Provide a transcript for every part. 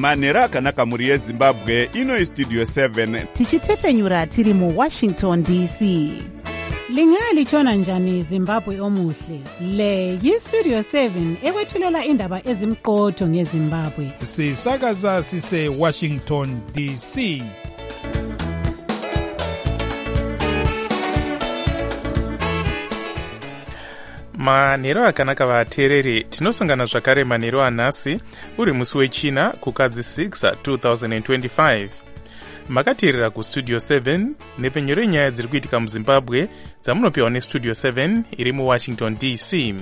manhero akanaka mhuri yezimbabwe. Ino Studio 7 tichitefenyura tiri muWashington DC. Lingalitshona njani Zimbabwe omuhle? Le yiStudio 7 ekwethulela indaba ezimqotho ngeZimbabwe. Sisakaza sise Washington DC. Manhero akanaka vateereri, tinosangana zvakare manhero anhasi uri musi wechina kukadzi 6 2025. Makateerera kuStudio 7 nepfenyuro yenyaya dziri kuitika muZimbabwe dzamunopiwa neStudio 7 iri muWashington DC.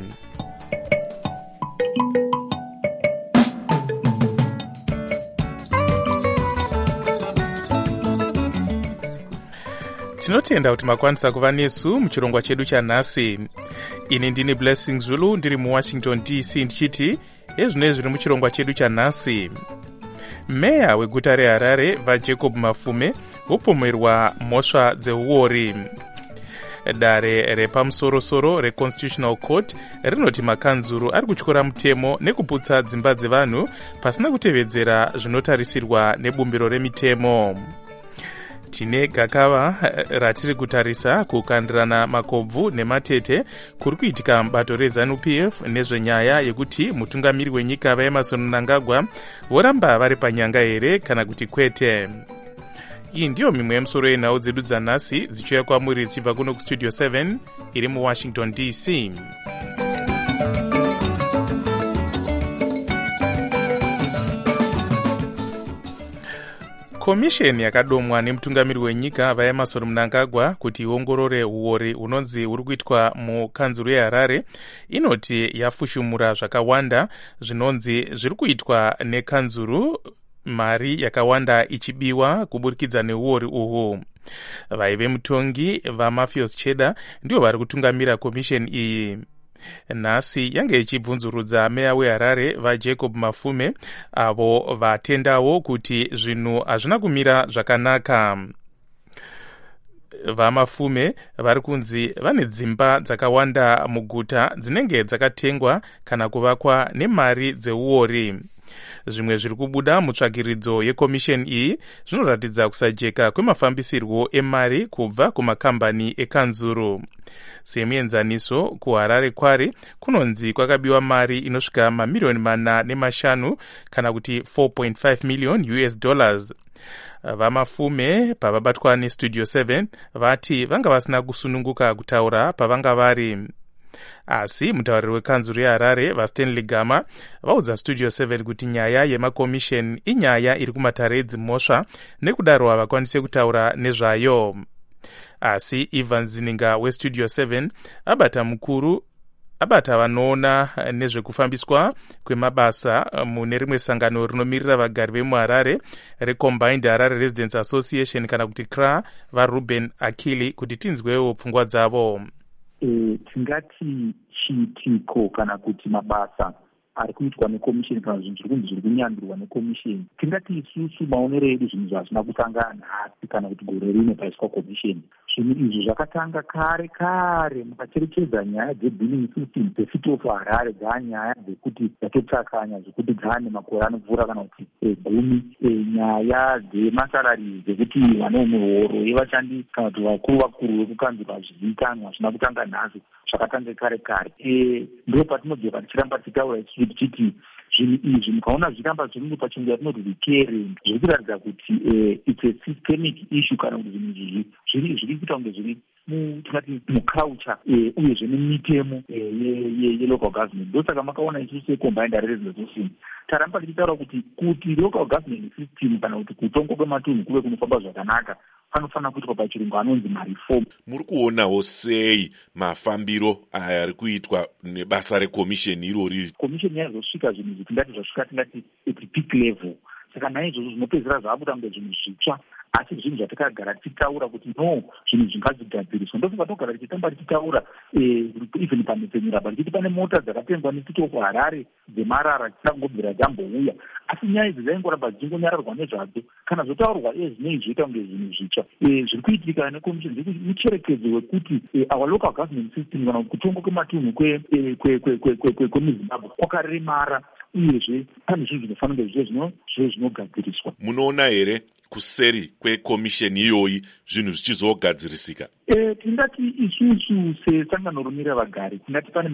Tinotenda kuti makwanisa kuva nesu muchirongwa chedu chanhasi. Ini ndini Blessing Zulu ndiri muWashington DC ndichiti ezvino zviri muchirongwa chedu chanhasi. Meya weguta reHarare vaJacob Mafume vopomerwa mhosva dzeuori. Dare repamusorosoro reConstitutional Court rinoti makanzuru ari kutyora mutemo nekuputsa dzimba dzevanhu pasina kutevedzera zvinotarisirwa nebumbiro remitemo. Tine gakava ratiri kutarisa kukandirana makobvu nematete kuri kuitika mubato reZANU-PF nezvenyaya yekuti mutungamiri wenyika vaEmmerson Mnangagwa voramba vari panyanga here kana kuti kwete. Iyi ndiyo mimwe yemusoro yenhau dzedu dzanhasi dzichiuya kwamuri dzichibva kuno kuStudio 7 iri muWashington DC. Komisheni yakadomwa nemutungamiri wenyika vaEmmerson Mnangagwa kuti iongorore uori unonzi uri kuitwa mukanzuru yeHarare inoti yafushumura zvakawanda zvinonzi zviri kuitwa nekanzuru, mari yakawanda ichibiwa kuburikidza neuori uhu. Vaive mutongi vaMafios Cheda ndio vari kutungamira komisheni iyi. Nhasi yange ichibvunzurudza meya weHarare vaJacob Mafume avo vatendawo kuti zvinhu hazvina kumira zvakanaka. VaMafume vari kunzi vane dzimba dzakawanda muguta dzinenge dzakatengwa kana kuvakwa nemari dzeuori. Zvimwe zviri kubuda mutsvagiridzo yekomisheni iyi zvinoratidza kusajeka kwemafambisirwo emari kubva kumakambani ekanzuru. Semuenzaniso, kuHarare Kware kunonzi kwakabiwa mari inosvika mamiliyoni 4.5 kana kuti $4.5 million. VaMafume pavabatwa neStudio 7 vati vanga vasina kusununguka kutaura pavanga vari. Asi mutauriri wekanzuru yeHarare vaStanley Gama vaudza Studio 7 kuti nyaya yemakomisheni inyaya iri kumatare edzimhosva nekudaro havakwanise kutaura nezvayo. Asi Ivan Zininga weStudio 7 abata vanoona nezvekufambiswa kwemabasa mune rimwe sangano rinomirira vagari vemuHarare reCombined Harare Residents Association kana kuti CRA vaRuben Akili kuti tinzwewo pfungwa dzavo. Tingati chiitiko kana kuti mabasa ari kuitwa nekomisheni kana zvinhu zviri kunyandirwa nekomisheni, tingati isusu maonero edu zvinhu zvazvina kusangana nhasi kana kuti gore rino paiswa komisheni. Zvinhu izvi zvakatanga kare mukacherechedza nyaya dzebilling system dzecity of Harare dzanyaya dzekuti dzatotsakanya zvekuti dzane makore anopfuura kana kuti 10. Nyaya dzemasarari dzekuti vane mihoro yevashandi kana kuti vakuru vekukanzura zvizivikanwa hazvina kutanga nhasi, zvakatanga kare. Ndo patinobva tichiramba tichitaura tichiti zvinhu izvi mukaona zviramba zviri pachingu yatinoti recurring, zviri kuratidza kuti it's a systemic issue kana kuti zvinhu izvi zviri kuita kunge zviri tingati muculture uyezve nemitemo yelocal government. Ndosaka makaona isusu seCombined Harare Residents Association taramba tichitaura kuti local government system kana kuti kutongo kwematunhu kuve kunofamba zvakanaka panofanira kuitwa pachirungu anonzi mareform. Muri kuonawo sei mafambiro aya ari kuitwa nebasa rekomisheni irori? Komisheni yazosvika zvinhu zvitingati zvasvika tingati at peak level. Saka naizvozvo zvinopedzera zvaakuita kunge zvinhu zvitsva, asi zvinhu zvatakagara tichitaura kuti no, zvinhu zvingazigadziriswa. Ndosaka togara tichitamba tichitaura even pamepfenyura tichiti pane mota dzakatengwa neCity of Harare dzemarara tisangobvira dzambouya, asi nyaya idzi dzaingoramba dzichingonyararwa nezvadzo kana zvotaurwa zvinei zvoita kunge zvinhu zvitsva. Zviri kuitika nekomisheni mucherekedzo wekuti our local government system kana kutongwa kwematunhu kwemuZimbabwe kwakaremara uyezve pane zvinhu zvinofanira zvive zvinogadziriswa. Munoona here kuseri kwekomisheni iyoyi zvinhu zvichizogadzirisika? Tingati isusu sesangano romira vagari tingati pane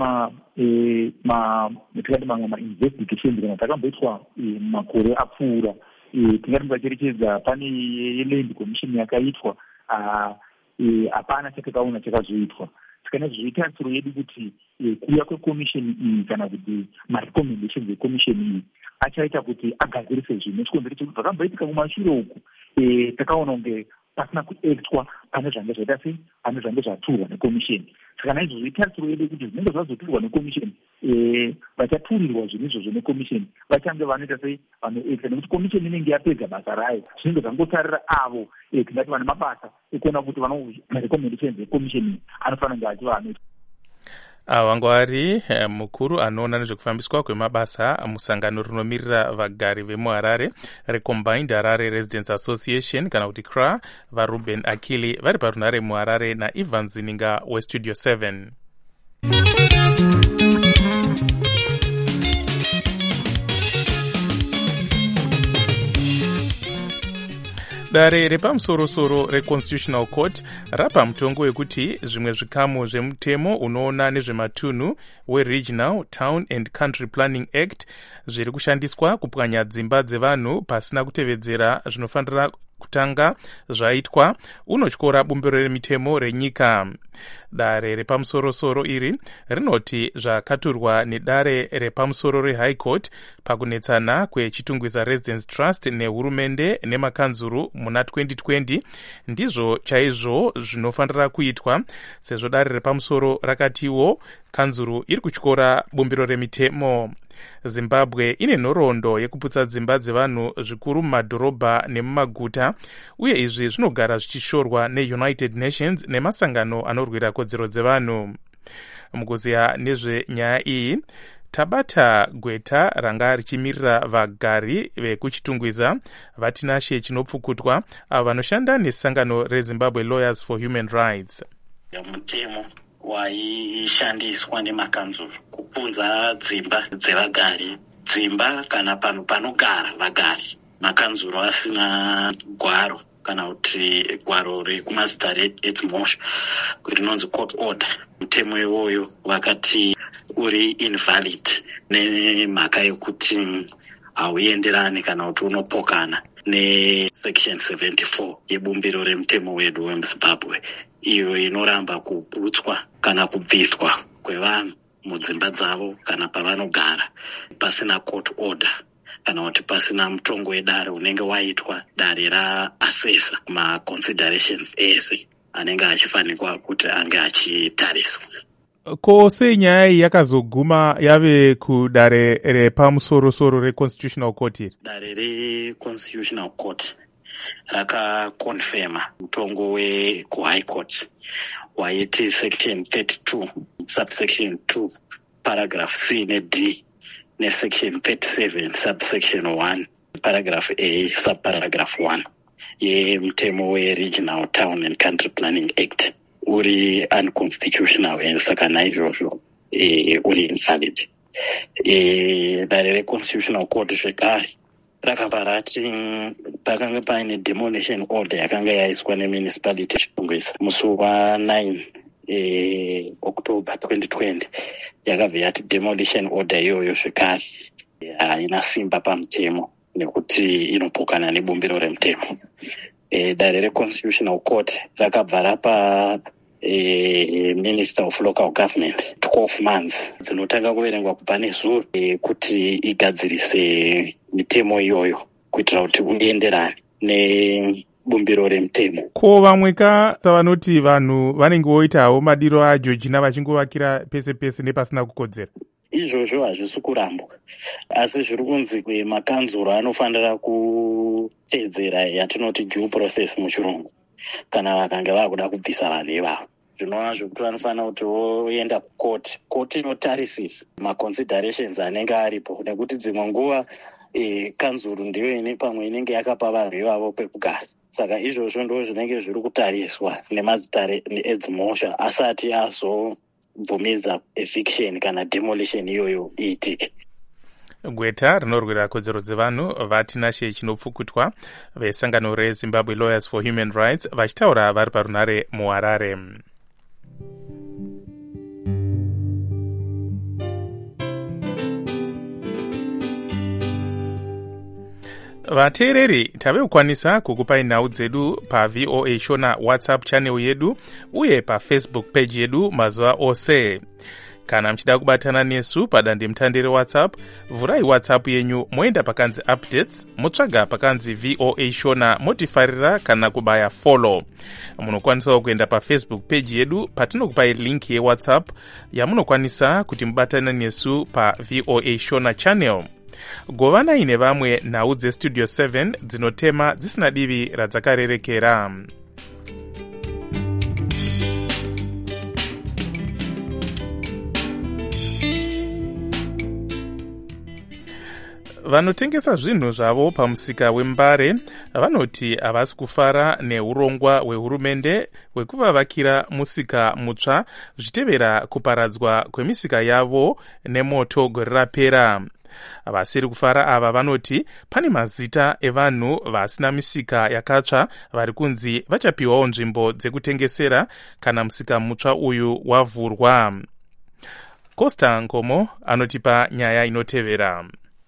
mamwe mainvestigations kana takamboitwa makore apfuura. Tingati mukacherechedza pane yeland commission yakaitwa, hapana chatakaona chakazoitwa. Saka nezvoitarisiro yedu kuti kuuya kwekomisheni iyi kana kuti marecommendations ekomisheni iyi achaita kuti agadzirise zvinhu. Nechikonzero chekuti zvakamboitika kumashure uku takaona kunge pasina kuactwa pane zvange zvaita sei, pane zvange zvaturwa nekomisheni. Saka naizvozvo itarisiro yedu kuti zvinenge zvazoturwa nekomisheni, vachaturirwa zvinhu izvozvo nekomisheni vachange vanoita sei, vanoacta, nekuti komisheni inenge yapedza basa rayo. Zvinenge zvangotarira avo tingati vane mabasa ekuona kuti marecommendations ekomisheni anofanira kunge achiva anoita. Wangu ari mukuru anoona nezvekufambiswa kwemabasa musangano rinomirira vagari vemuharare recombined Harare Residents Association kana kuti CRA, vaRuben Akili vari parunhare muharare naIvan Zininga westudio 7. Dare repamusoro-soro reConstitutional Court rapa mutongo wekuti zvimwe zvikamu zvemutemo unoona nezvematunhu weRegional, Town and Country Planning Act zviri kushandiswa kupwanya dzimba dzevanhu pasina kutevedzera zvinofanira kutanga zvaitwa unotyora bumbiro remitemo renyika. Dare repamusoro-soro iri rinoti zvakaturwa nedare repamusoro reHigh Court pakunetsana kwechitungwiza Residence Trust nehurumende nemakanzuru muna 2020 ndizvo chaizvo zvinofanira kuitwa, sezvo dare repamusoro rakatiwo kanzuru iri kutyora bumbiro remitemo. Zimbabwe ine nhoroondo yekuputsa dzimba dzevanhu zvikuru mumadhorobha nemumaguta, uye izvi zvinogara zvichishorwa neUnited Nations nemasangano anorwira kodzero dzevanhu. Mukuziya nezvenyaya iyi tabata gweta ranga richimirira vagari vekuchitungwiza vatinashe chinopfukutwa avo vanoshanda nesangano reZimbabwe Lawyers for Human Rights. Mutemo waishandiswa nemakanzuru kupunza dzimba dzevagari, dzimba kana pano panogara vagari, makanzuru asina gwaro kana kuti gwaro rekumazita edzimhosva rinonzi court order. Mutemo iwoyo wakati uri invalid nemhaka yekuti hauenderani kana kuti unopokana nesection 74 yebumbiro remutemo wedu wemuZimbabwe, iyo inoramba kuputswa kana kubviswa kwevanhu mudzimba dzavo kana pavanogara pasina court order kana kuti pasina mutongo wedare unenge waitwa dare raassesa maconsiderations ese anenge achifanikwa kuti ange achitariswa. Ko sei nyaya iyi yakazoguma yave kudare repamusoro-soro reConstitutional Court iri? Dare reConstitutional Court rakakonfema mutongo wekuHigh Court waiti section 32 subsection 2 paragraph C neD nesection 37 subsection 1 paragraph A subparagraph 1 yemutemo weRegional, Town and Country Planning Act uri unconstitutional, saka naizvozvo uri invalid. Dare reConstitutional Court zvekare rakabva rati pakanga paine demolition order yakanga yaiswa nemunicipality Chitungwiza musi wa9 October 2020 yakabva yati demolition order iyoyo zvekare haina simba pamutemo nekuti inopokana nebumbiro remutemo. Dare reConstitutional Court rakabva rapa Minister of Local Government 12 months dzinotanga kuverengwa kubva nezuro kuti igadzirise mitemo iyoyo kuitira kuti uenderane nebumbiro remutemo. Ko vamwe vanoti vanhu vanenge voitawo madiro aJoji vachingovakira pese pese nepasina kukodzera? Izvozvo hazvisi kurambwa, asi zviri kunzi makanzuro anofanira kutedzera yatinoti due process muchirungu kana vakange vakuda kubvisa vanhu ivavo. Zvinova zvokuti vanofanira kuti voenda kukoti, koti inotarisisa maconsiderations anenge aripo, nekuti dzimwe nguva kanzuro ndiyo ine pamwe inenge yakapa vanhu ivavo pekugara. Saka izvozvo ndo zvinenge zviri kutariswa nemazita edzimhosva asati azobvumidza eviction kana demolition iyoyo iitike. gweta rinorwira kodzero dzevanhu vatinashe chinopfukutwa vesangano rezimbabwe lawyers for human rights vachitaura vari parunare muharare. vateereri tave kukwanisa kukupai nhau dzedu pavoa shona whatsapp channel yedu uye pafacebook page yedu mazuva ose. Kana mchida kubatana nesu padandemutande rewhatsapp, vhurai whatsapp yenyu moenda pakanzi updates, motsvaga pakanzi voa shona motifarira kana kubaya follow. Munokwanisa kuenda pafacebook page yedu patinokupai link yewhatsapp yamunokwanisa kuti mubatana nesu pavoa shona channel. Govanai nevamwe nhau dzestudio 7 dzinotema dzisina divi radzakarerekera. Vanotengesa zvinhu zvavo pamusika wembare vanoti havasi kufara neurongwa hwehurumende hwekuvavakira musika mutsva zvichitevera kuparadzwa kwemisika yavo nemoto gore rapera. Vasiri kufara ava vanoti pane mazita evanhu vasina misika yakatsva vari kunzi vachapiwawo nzvimbo dzekutengesera kana musika mutsva uyu wavhurwa. Costa Ngomo anotipa nyaya inotevera.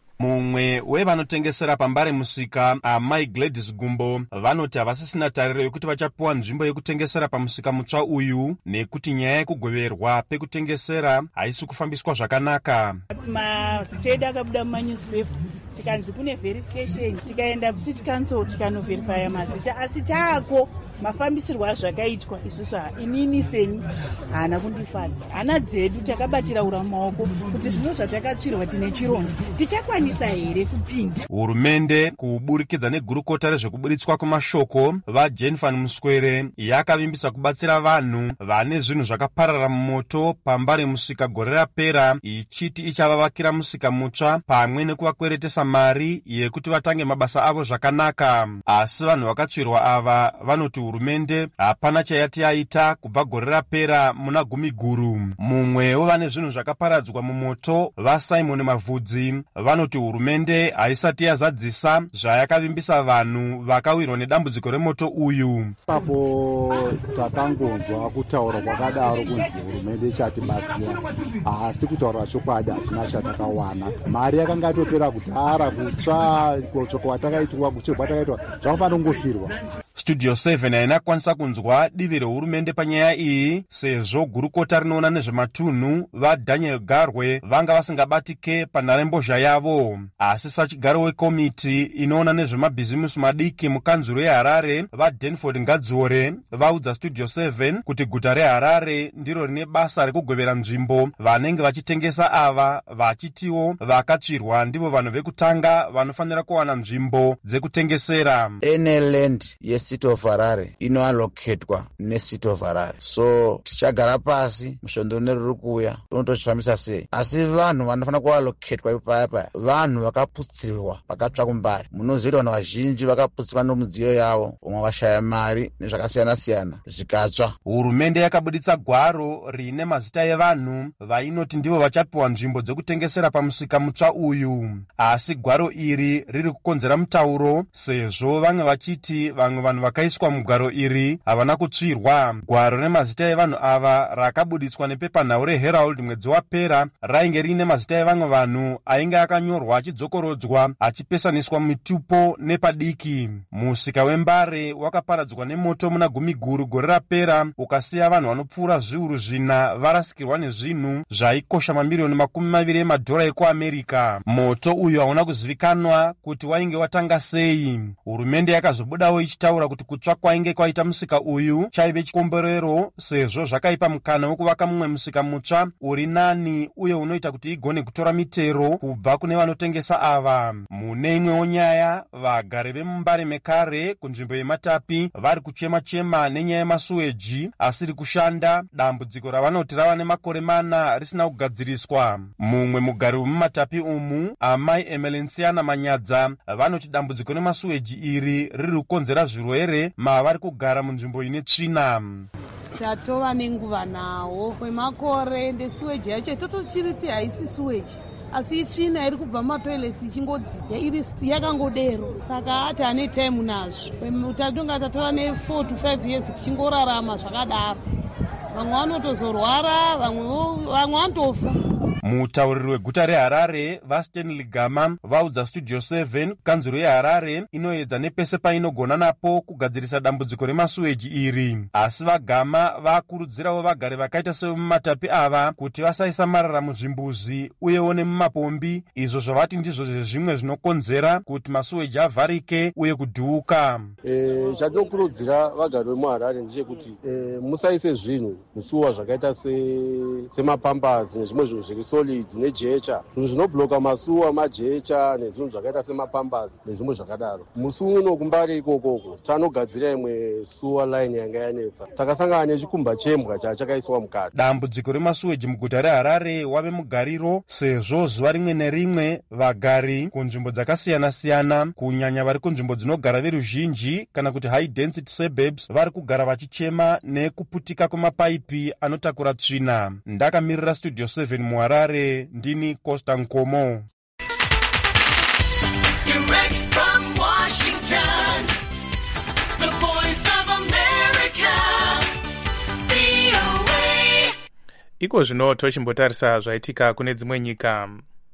Mumwe wevanotengesera pambare musika amai Gladys Gumbo vanoti havasisina tariro yekuti vachapiwa nzvimbo yekutengesera pamusika mutsva uyu nekuti nyaya yekugoverwa pekutengesera haisi kufambiswa zvakanaka. Mazita edu akabuda mumanewspaper tikanzi kune verification, tikaenda kucity council tikanoverifya mazita asi taako mafambisirwo azvakaitwa isusu inini seni haana kundifadza. Hana dzedu takabatira ura mumaoko kuti zvino zvatakatsvirwa tine chironda tichakwanisa here kupinda. Hurumende kuburikidza negurukota rezvekuburitswa kwemashoko vaJane van Muswere yakavimbisa kubatsira vanhu vane zvinhu zvakaparara mumoto pambare musika gore rapera, ichiti ichavavakira musika mutsva pamwe nekuvakweretesa mari yekuti vatange mabasa avo zvakanaka. Asi vanhu vakatsvirwa ava vanoti hurumende hapana chayati yaita kubva gore rapera muna gumi guru. Mumwe wevane zvinhu zvakaparadzwa mumoto vaSimon Mavhudzi vanoti hurumende haisati yazadzisa zvayakavimbisa vanhu vakawirwa nedambudziko remoto uyu. Papo takangonzwa kutaura kwakadaro kunzi hurumende ichatibatsira, asi kutaura chokwadi hatina chatakawana. Mari yakanga yatopera kudhara, kutsva choko watakaitwa kuchirwa takaitwa zvakufanira kungofirwa. Studio 7 haina kwanisa kunzwa divi rehurumende panyaya iyi sezvo gurukota rinoona nezvematunhu vaDaniel Garwe vanga vasingabatike panharembozha yavo. Asi sachigaro wekomiti inoona nezvemabhizimusi madiki mukanzuro yeHarare vaDanford Ngadziore vaudza Studio 7 kuti guta reHarare ndiro rine basa rekugovera nzvimbo vanenge vachitengesa ava, vachitiwo vakatsvirwa ndivo vanhu vekutanga vanofanira kuwana nzvimbo dzekutengesera. Land City of Harare inoallocatwa neCity of Harare, so tichagara pasi mushondo neruri kuuya tonotochifambisa sei. Asi vanhu vanofanira kuallocatwa ipapa vanhu vakaputsirwa vakatsva kumbari. Munoziva vanhu vazhinji vakaputsirwa nomudziyo yavo, vamwe vashaya mari nezvakasiyana siyana zvikatsva. Hurumende yakabuditsa gwaro rine mazita evanhu vainoti ndivo vachapiwa nzvimbo dzekutengesera pamusika mutsva uyu. Asi gwaro iri riri kukonzera mutauro sezvo vamwe vachiti vamwe vanhu vakaiswa mugwaro iri havana kutsvirwa. Gwaro remazita evanhu ava rakabuditswa nepepanhau reHerald mwedzi wapera rainge rine mazita evamwe vanhu ainge akanyorwa achidzokorodzwa achipesaniswa mitupo nepadiki. Musika wembare wakaparadzwa nemoto muna gumi guru gore rapera ukasiya vanhu vanopfuura zviuru zvina varasikirwa nezvinhu zvaikosha mamirioni $20 emadhora ekuAmerika. Moto uyu hauna kuzivikanwa kuti wainge watanga sei. Hurumende yakazobudawo ichitaura kuti kutsva kwainge kwaita musika uyu chaive chikomborero sezvo zvakaipa mukana wekuvaka mumwe musika mutsva uri nani uye unoita kuti igone kutora mitero kubva kune vanotengesa ava. Mune imwewo nyaya, vagari vemumbare mekare kunzvimbo yeMatapi vari kuchema-chema nenyaya yemasuweji asiri kushanda, dambudziko ravanoti rava nemakore 4 risina kugadziriswa. Mumwe mugari wemuMatapi umu amai Emelenciana Manyadza vanoti dambudziko nemasuweji iri riri kukonzera zvirwere mavari kugara munzvimbo ine tsvina. Tatova nenguva nawo kwemakore, ndesuweji yacho totochiriti haisi suweji, asi tsvina iri kubva mumatoilets ichingodzi yakangodero. Saka ati ane time nazvo. Tatonga tatora ne4 to 5 years tichingorarama zvakadaro. Vamwe vanotozorwara, vamwe vanotofa. Mutauriri weguta reHarare vaStanley Gama vaudza Studio 7 kanzuro yeHarare inoedza nepese painogona napo kugadzirisa dambudziko remasuweji iri. Asi vaGama vakurudzirawo vagari vakaita sevemumatapi ava kuti vasaisa marara muzvimbuzi uyewo nemumapombi, izvo zvavati ndizvo zvezvimwe zvinokonzera kuti masuweji avharike uye kudhuuka. Chatinokurudzira vagari vemuHarare ndechekuti musaise zvinhu musuwa zvakaita semapambazi nezvimwe zvinhu zviri solid nejecha, zvinhu zvinobloka masuwa majecha nezvinhu zvakaita semapambazi nezvimwe zvakadaro. Musi uno kumbari ikokoko tanogadzira imwe suwa line yanga yanetsa, takasangana nechikumba chembwa chakaiswa mukati. Dambudziko remasuweji muguta reHarare wave mugariro sezvo zuva rimwe nerimwe vagari kunzvimbo dzakasiyana-siyana kunyanya vari kunzvimbo dzinogara veruzhinji kana kuti high density suburbs vari kugara vachichema nekuputika kwemapaipi anotakura tsvina. Ndakamirira Studio 7 muHarare, ndini Costa Nkomo. Direct from Washington, the voice of America, VOA. Iko zvino tochimbotarisa zvaitika kune dzimwe nyika.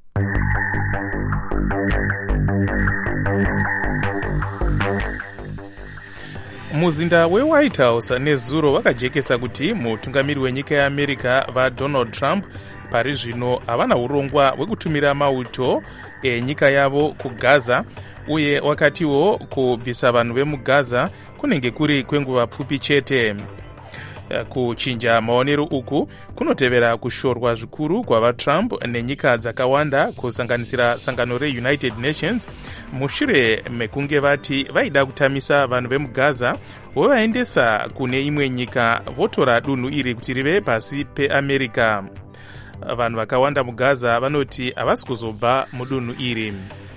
Muzinda weWhite House nezuro vakajekesa kuti mutungamiri wenyika yeAmerica vaDonald Trump pari zvino havana urongwa hwekutumira mauto enyika yavo kuGaza, uye wakatiwo kubvisa vanhu vemuGaza kunenge kuri kwenguva pfupi chete. Kuchinja maonero uku kunotevera kushorwa zvikuru kwavaTrump nenyika dzakawanda kusanganisira sangano reUnited Nations mushure mekunge vati vaida kutamisa vanhu vemuGaza vovaendesa kune imwe nyika votora dunhu iri kuti rive pasi peAmerica. Vanhu vakawanda muGaza vanoti havasi kuzobva mudunhu iri.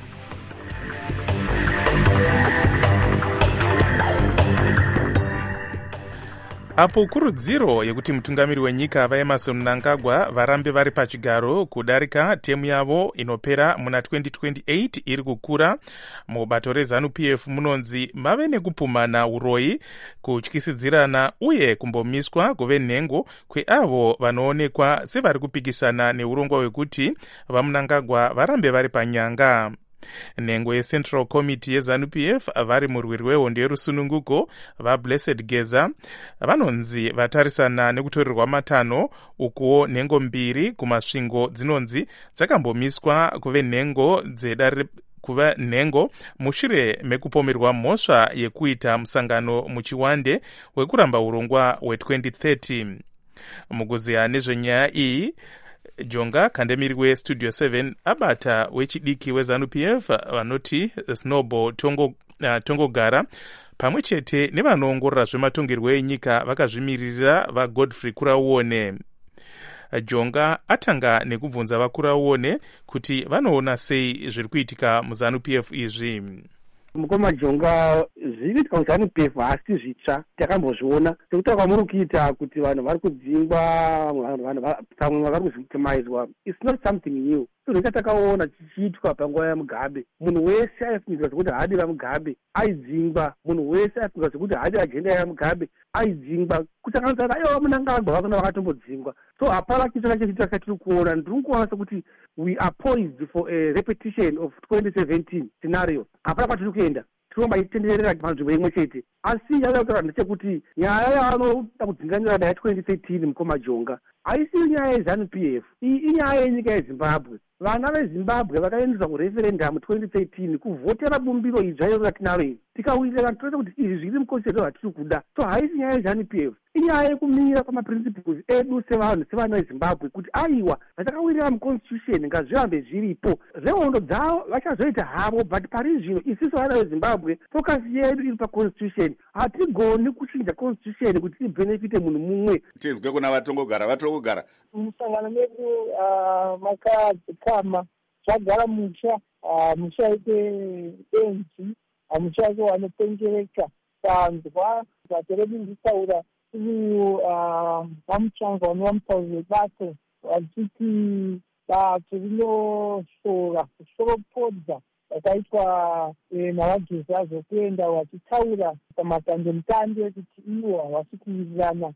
Apo kurudziro yekuti mutungamiri wenyika vaEmerson Mnangagwa varambe vari pachigaro kudarika temu yavo inopera muna 2028 iri kukura, mubato reZANU-PF munonzi mave nekupumana uroyi, kutyisidzirana uye kumbomiswa kuve nhengo kweavo vanoonekwa sevari kupikisana neurongwa hwekuti vaMnangagwa varambe vari panyanga. Nhengo yeCentral Committee yeZANU-PF vari murwiri wehondo yerusununguko vaBlessed Geza vanonzi vatarisana nekutorerwa matanho, ukuwo nhengo mbiri kumasvingo dzinonzi dzakambomiswa kuve nhengo kuva nhengo mushure mekupomerwa mhosva yekuita musangano muchiwande wekuramba urongwa hwe2030. Mukuziya nezvenyaya iyi, Jonga Kandemiri weStudio 7 abata wechidiki weZANU-PF vanoti Snowball Tongogara pamwe chete nevanoongorora zvematongerwo enyika vakazvimirira vaGodfrey Kurauone. Jonga atanga nekubvunza vaKurauone kuti vanoona sei zviri kuitika muZANU-PF izvi. Mukoma Jonga, zviri kuitika muZANU-PF hasi zvitsva, takambozviona sekuti kwamuri kuita kuti vanhu vari kudzingwa, pamwe vari kuzvictimizwa. It's not something new. Zvinoita takaona chichiitwa panguva yaMugabe. Munhu wese aifungidzwa kuti hadi vaMugabe aidzingwa, munhu wese aifungidzwa kuti hadi ajenda yaMugabe aidzingwa, kusanganisira aiwa Mnangagwa vakona vakatombodzingwa. So hapana chiito chacho chatiri kuona. Ndiri kuona sekuti we are poised for a repetition of 2017 scenario. Hapana kwatiri kuenda, tiromba itenderera panzvimbo imwe chete. Asi yavakutaura ndechekuti nyaya yavanoda kudzinganira nayo 2013 Mukoma Jonga haisi nyaya yeZANU-PF, iyi inyaya yenyika yeZimbabwe. Vana veZimbabwe vakaendeswa kureferendum 2013 kuvhotera bumbiro idzva ratinaro iri. Tikawirira toita kuti izvi zviri mukodzero ratiri kuda. So haisi nyaya yeZANU-PF, inyaya yekumira kwamaprinciples edu sevanhu sevana veZimbabwe kuti aiwa vatakawirira muconstitution ngazvihambe zviripo. Zvehondo dzavo vachazoita havo, but pari zvino isusu vana veZimbabwe focus yedu iri paconstitution. Hatigoni kuchinja constitution kuti ibhenefite munhu mumwe. Tinzwe kuna vatongogara musangano medu makadzikama zvagara musha ite benzi hamuchake wanopengereka tanzwa bato redu nditaura uyu vamuchanga vanovamupauro vebato vachiti bato rinoshora kushorapodza yakaitwa navagezi azokuenda vachitaura pamadandemutande ekuti iwo havasi kuwirirana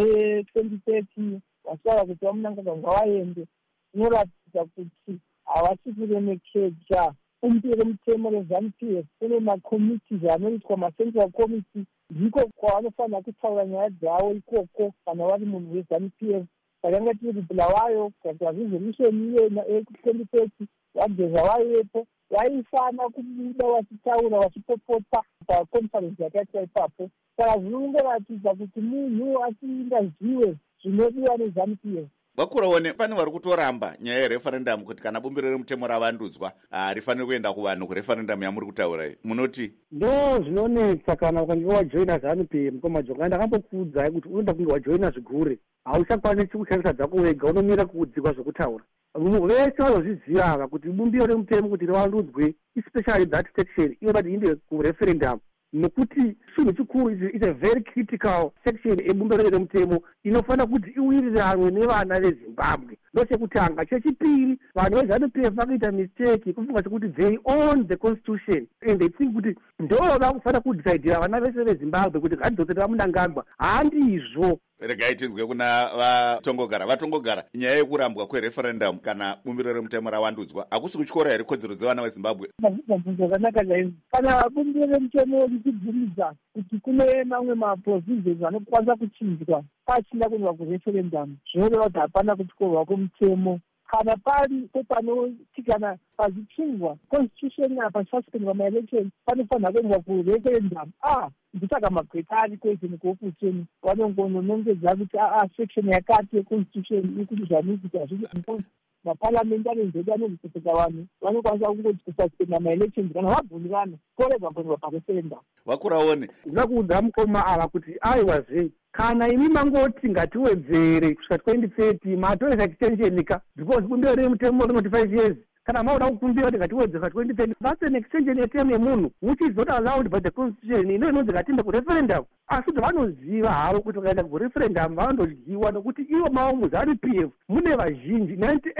ne2030 vachitaura kuti vamunangagwa vaende. Inoratidza kuti havasi kuremekedza umbiro mutemo rezanupf. Kune makomitis anoitwa macentral committee, ndiko kwavanofanira kutaura nyaya dzavo ikoko kana vari munhu wezanupf. Takanga tiri kubhulawayo kugadziwa resolution iyena ekuti2030 vageza vaivepo vaifana kubuda vachitaura vachipopota paconference yakaitwa ipapo. Saka zvinongoratidza kuti munhu asingazive zvinodiwa nezanupf. Vakuraone pane vari kutoramba nyaya yereferendamu kuti kana bumbiro remutemo ravandudzwa rifanire kuenda kuvanhu kureferendamu yamuri kutaura iyi. Munoti ndo zvinonetsa kana ukange wajoina zanupf mukomajonga. Ndakambokuudzai kuti unoda kunge wajoina zvigure, hauchakwanisi kushandisa dzako wega, unomira kuudzikwa zvokutaura. Vese vanozviziva ava kuti bumbiro remutemo kuti rivandudzwe, especially that section inoda kuti iende kureferendamu, nekuti chinhu chikuru is a very critical section ebumbiro remutemo inofanira kuti iwiriranwe nevana vezimbabwe. Ndochekutanga. Chechipiri, vanhu vezanupf vakaita mistake yekufunga sekuti they own the constitution and they think kuti ndo vakufanira kudhisaidhira vana vese vezimbabwe kuti ngadzokera munangagwa. Handizvo. regai tinzwe kuna vatongogara nyaya yekurambwa kwereferendamu kana bumbiro remutemo ravandudzwa hakusi kutyora here kodzero dzevana vezimbabwe. Zvakanaka chaizvo. Kana bumbiro remutemo richibvumidza kuti kune mamwe maprovisions anokwanisa kuchinjwa pachina kuendwa kureferendamu, zvinoreva kuti hapana kutyorwa kwemutemo. Kana pari panoti kana pazichinjwa constitution apa suspendwa maelection panofanira kuendwa kureferendamu. Ndisaka magweta ariko izini kuopuseni vanongononongedza kuti section yakati yeconstitution ikuti zvanukuti hazvisi maparliamentary nzedi anozvipeseka vanhu vanokwanisa kungoti kususpenda maelections kana vabvunirana korega kuendwa pareferendamu. Vakuraone ndakuudza mukoma ava kuti aiwazve kana imi mangoti ngatiwedzere kusvika 2030 matoresa chichenjenika because bumbiro remutemo rinoti 5 years. Kana mauda kukumbira kuti ngatiwedzera 2030 that's an extension yeterm yemunhu which is not allowed by the constitution. Ino inonzi ngatiende kureferendum. Asi kuti vanoziva havo kuti vakaenda kureferendum vanondodyiwa nokuti ivo mavo muzanupf mune vazhinji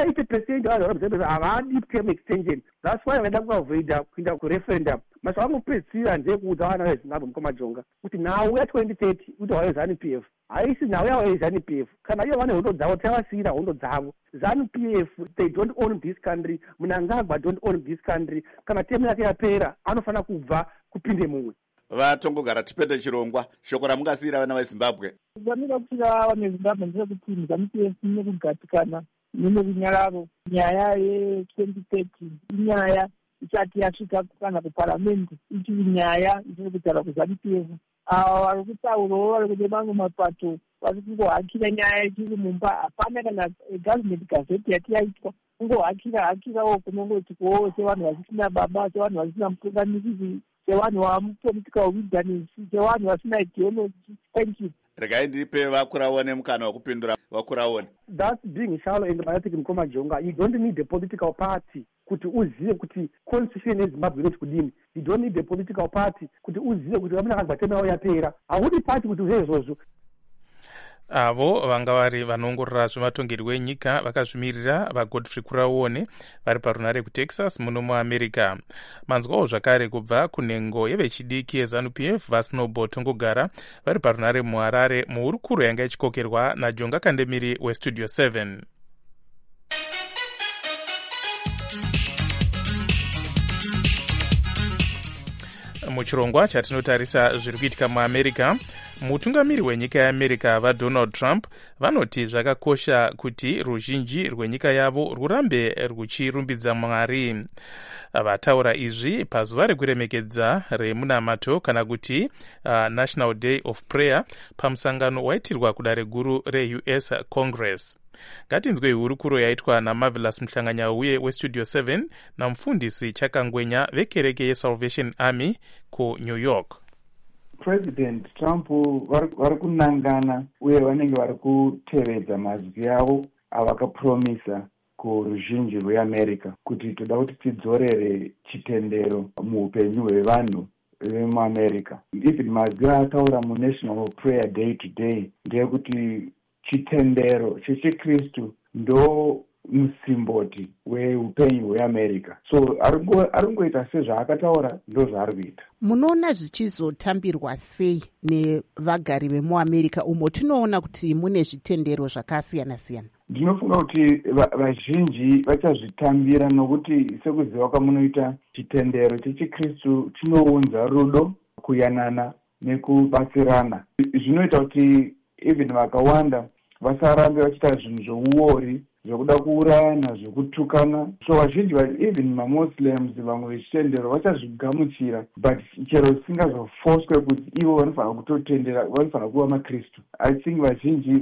98% vavanhu havadi term extension. That's why vaida kuavoida kuenda kureferendum. Masa vangopedzisira ndekuudza vana vezimbabwe mukomajonga kuti nhau ya2030 kuti hwave zanupf haisi nhau yavo yezanupf. Kana ivo vane hondo dzavo tavasiyira hondo dzavo. ZANU-PF they don't own this country. Mnangagwa don't own this country. Kana temu yake yapera anofanira kubva kupinde mumwe. Vatongogara tipende chirongwa shoko ramungasiyira vana vezimbabwe. Zvamira kusira vana vezimbabwe ndezvekuti ZANU-PF nekugatikana nerunyararo nyaya ye2030 inyaya isati yasvika kana kuparamende ichiri nyaya isiri kutaura kuZANU-PF. Vari kutaurawo vari kune mamwe mapato vari kungohakira nyaya ichiri mumba. Hapana kana government gazette yati yaitwa kungohakirawo kunongoti kuwo sevanhu vasisina baba, sevanhu vasina mutungamiri, sevanhu vamupolitical wilderness, sevanhu vasina ideology. Thank you. Regai ndipe Vakuraone mukana wekupindura. Vakuraone. That's being shallow and dramatic mukomajonga. You don't need a political party kuti uzive kuti constitution yeZimbabwe inoti kudini. You don't need a political party kuti uzive kuti vamunangagwa temu yavo yapera. Haudi party kuti uzive izvozvo. Avo vanga vari vanoongorora zvematongerwo enyika vakazvimirira vaGodfrey Kuraone vari parunare kuTexas muno muAmerica. Manzwawo zvakare kubva kunhengo yevechidiki yeZANU-PF vaSnowball Tongogara vari parunare muHarare muhurukuro yanga ichikokerwa naJonga Kandemiri weStudio 7. Muchirongwa chatinotarisa zviri kuitika muAmerica, mutungamiri wenyika yeAmerica vaDonald Trump vanoti zvakakosha kuti ruzhinji rwenyika yavo rurambe ruchirumbidza Mwari. Vataura izvi pazuva rekuremekedza remunamato kana kuti National Day of Prayer pamusangano waitirwa kudare guru reUS Congress. Ngatinzwe hurukuro yaitwa naMarvelous Mhlanganyauye weStudio 7 namufundisi Chakangwenya vekereke yeSalvation Army kuNew York. President Trump vari kunangana uye vanenge vari kutevedza mazwi avo avakapromisa kuruzhinji rweAmerica kuti toda kuti tidzorere chitendero muupenyu hwevanhu vemuAmerica. Even mazwi ataura muNational Prayer Day today ndeyekuti chitendero chechikristu ndo musimboti weupenyu hweamerica. So ari kungoita sezvaakataura ndo zvaari kuita. Munoona zvichizotambirwa sei nevagari vemuamerica umo tinoona kuti mune zvitendero zvakasiyana siyana? Ndinofunga kuti vazhinji vachazvitambira nokuti sekuziva kwamunoita chitendero chechikristu chinounza rudo, kuyanana nekubatsirana. Zvinoita kuti even vakawanda vasarambe vachiita zvinhu zvouori, zvokuda kuurayana, zvokutukana. So vazhinji even mamuslims vamwe vechitendero vachazvigamuchira, but chero zvisingazofoswe kuti ivo vanofanira kutotendera, vanofanira kuva makristu. I think vazhinji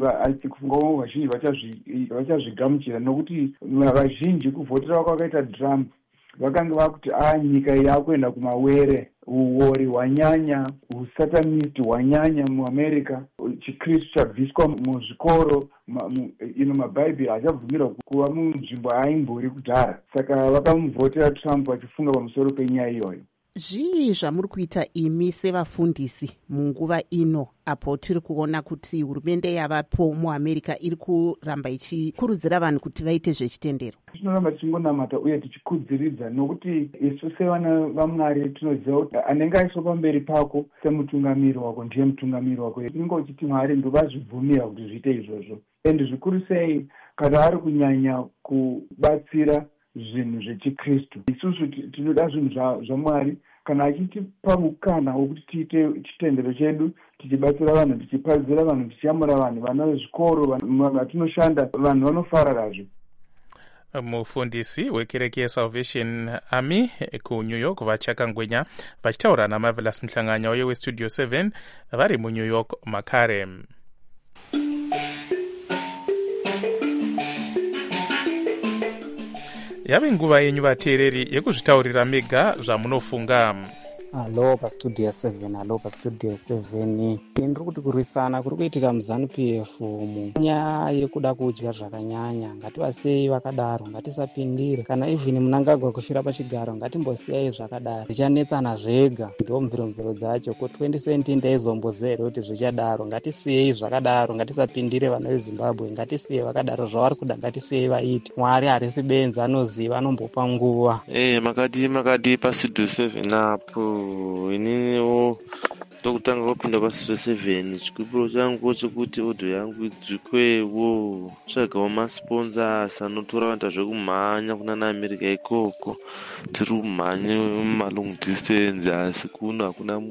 vachazvigamuchira nokuti vazhinji kuvhotera kwakaita Trump vakanga vakuti nyika yakuenda kumawere, uori hwanyanya, usatanist hwanyanya muamerica, chikristu chabviswa muzvikoro, mabhaibheri haachabvumirwa kuva munzvimbo aimbori kudhara. Saka vakamuvhotera Trump vachifunga pamusoro penyaya iyoyo. Zvii zvamuri kuita imi sevafundisi munguva ino apo tiri kuona kuti hurumende yavapo muamerica iri kuramba ichikurudzira vanhu kuti vaite zvechitendero? Tinoramba tichingonamata uye tichikudziridza nokuti isu sevana vaMwari tinoziva kuti anenge aiswa pamberi pako semutungamiri wako ndiye mutungamiri wako. Tinenge uchiti Mwari ndovazvibvumira kuti zviite izvozvo, ende zvikuru sei kana ari kunyanya kubatsira zvinhu zvechikristu. Isusu tinoda zvinhu zvaMwari, kana achitipa mukana wokuti tiite chitendero chedu tichibatsira vanhu, tichipadzira vanhu, tichiyamura vanhu, vana vezvikoro, vatinoshanda, vanhu vanofararazve. Mufundisi wekereke yeSalvation Army kuNew York vachakangwenya vachitaura naMarvelous Mhlanganya uye weStudio 7 vari muNew York makare. Yave nguva yenyu vateereri yekuzvitaurira mega zvamunofunga. Halo pastudio 7, halo pastudio 7. Ndiri kuti kurwisana kuri kuitika muZANU-PF munyaya yekuda kudya zvakanyanya. Ngativasei vakadaro, ngatisapindire. Kana even Mnangagwa kufira pachigaro, ngatimbosiyai zvakadaro. Zvichanetsana zvega, ndo mviro dzacho. Ko 2017 ndaizombozera kuti zvichadaro. Ngatisiyei zvakadaro, ngatisapindire vana veZimbabwe. Ngatisiyei vakadaro zvavari kuda, ngatisiyei vaiti. Mwari harisi benzi, anoziva, anombopa nguva. Makadi pastudio 7 apo. Ininiwo ndokutanga kupinda pastudio 7. Chikupiro changu chekuti odho yangu idzikwewo, tsvagawo masponsors anotora vanhu zvekumhanya kunana America ikoko. Tiri kumhanya malong distance asi kuno hakuna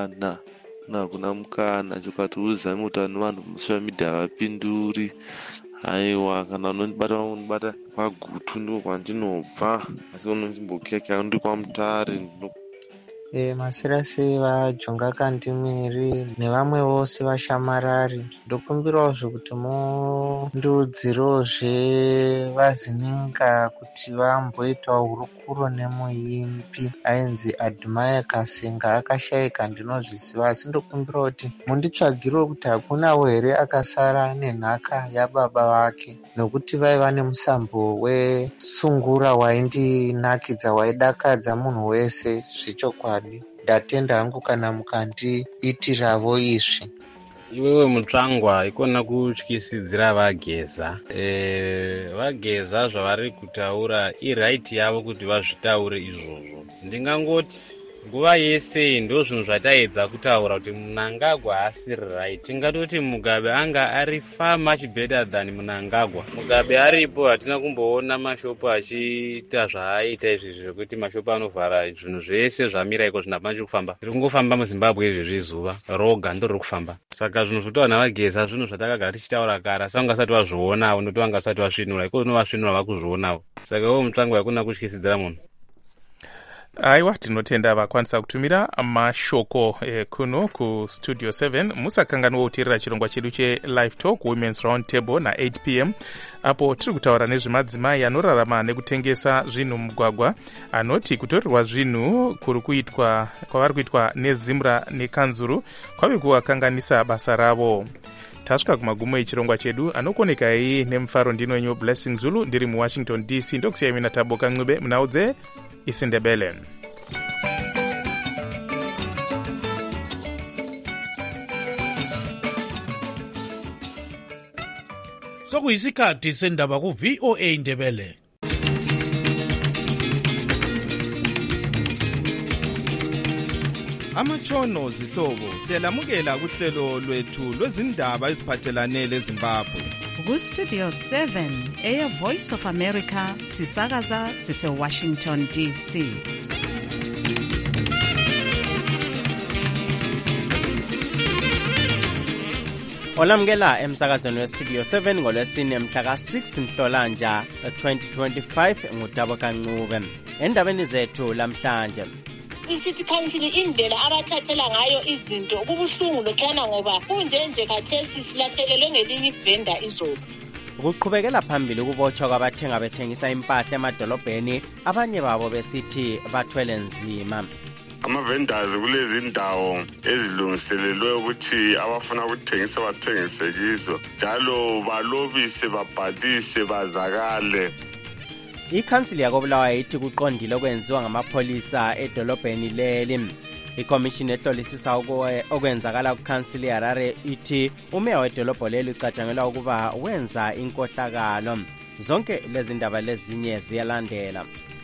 mukana chokati uzame utano vanhu musocial media havapinduri. Aiwa, kana unondibata pagutu ndiko kwandinobva, asi unondimbokeka ndiri kwaMutare. Masirasi vaJonga Kandimiri nevamwe vose vashamarari, ndokumbirawo kuti mundiudzirozve vazininga kuti vamboitawo hurukuro nemuimbi ainzi Admire Kasenga akashayika, ndinozviziva, asi ndokumbira kuti munditsvagirewo kuti hakunawo here akasara nenhaka yababa vake, nokuti vaiva nemusambo wesungura waindinakidza, waidakadza munhu wese zvechokwadi. Ndatenda hangu kana mukandiitiravo izvi. Iwewe mutsvangwa ikona kutyisidzira vageza. Vageza zvavari kutaura iraiti yavo kuti vazvitaure izvozvo. Ndingangoti nguva yese ndo zvinhu zvataedza kutaura kuti Mnangagwa haasiri right. Tingatoti Mugabe anga ari far much better than Mnangagwa. Mugabe aripo hatina kumboona mashopu achiita zvaaita izvi zvekuti mashopu anovhara, zvinhu zvese zvamira iko zvinapanje kufamba. Tiri kungofamba muZimbabwe izvezvi zuva roga ndo riri kufamba. Saka zvinhu zvotaura navageza zvinhu zvatakagara tichitaura kare, asi vangasati vazvionawo noti vangasati vasvinura, iko novasvinura vakuzvionawo. Saka iwo mutsvango yakuna kutyisidzira munhu. Aiwa, tinotenda vakwanisa kutumira mashoko kuno kuStudio 7. Musakanganwa kuteerera chirongwa chedu cheLive Talk Women's Round Table na8 p.m. apo tiri kutaura nezvemadzimai anorarama nekutengesa zvinhu mugwagwa, anoti kutorerwa zvinhu kwavari kuitwa neZimra neKanzuru kwave kuvakanganisa basa ravo. Tasvika kumagumo echirongwa chedu, anokoneka iyi nemufaro ndino wenyu Blessing Zulu, ndiri muWashington DC. Ndokusiyai mina Taboka Ncube munaudze isiNdebele. sokuyisikhathi sendaba ku-VOA Indebele. Amatshono zihlobo siyalamukela kuhlelo lwethu lwezindaba eziphathelane leZimbabwe. Ku-Studio 7 Air Voice of America sisakaza sise-Washington DC. Olamukela emsakazweni weStudio 7 ngolwesine mhla ka-6 Nhlolanja 2025 ngudabo kancube. Endabeni zethu lamhlanje, i-City Council indlela abathathela ngayo izinto kubuhlungu lokhana ngoba kunjenje khathesi silahlekelwe ngelinye ivenda izolo. ukuqhubekela phambili ukubotshwa kwabathenga bethengisa impahla emadolobheni, abanye babo besithi bathwele nzima. Ama-vendors kulezi ndawo ezilungiselelwe ukuthi abafuna ukuthengisa bathengise kizo, njalo balobise, babhalise, bazakale. Ikhansili yakoBulawayo ithi kuqondile okwenziwa ngamapholisa edolobheni leli. Ikomishini ehlolisisa okwenzakala kukhansili yaHarare ithi umeya wedolobho leli ucatshangelwa ukuba wenza inkohlakalo. Zonke lezi ndaba lezinye ziyalandela.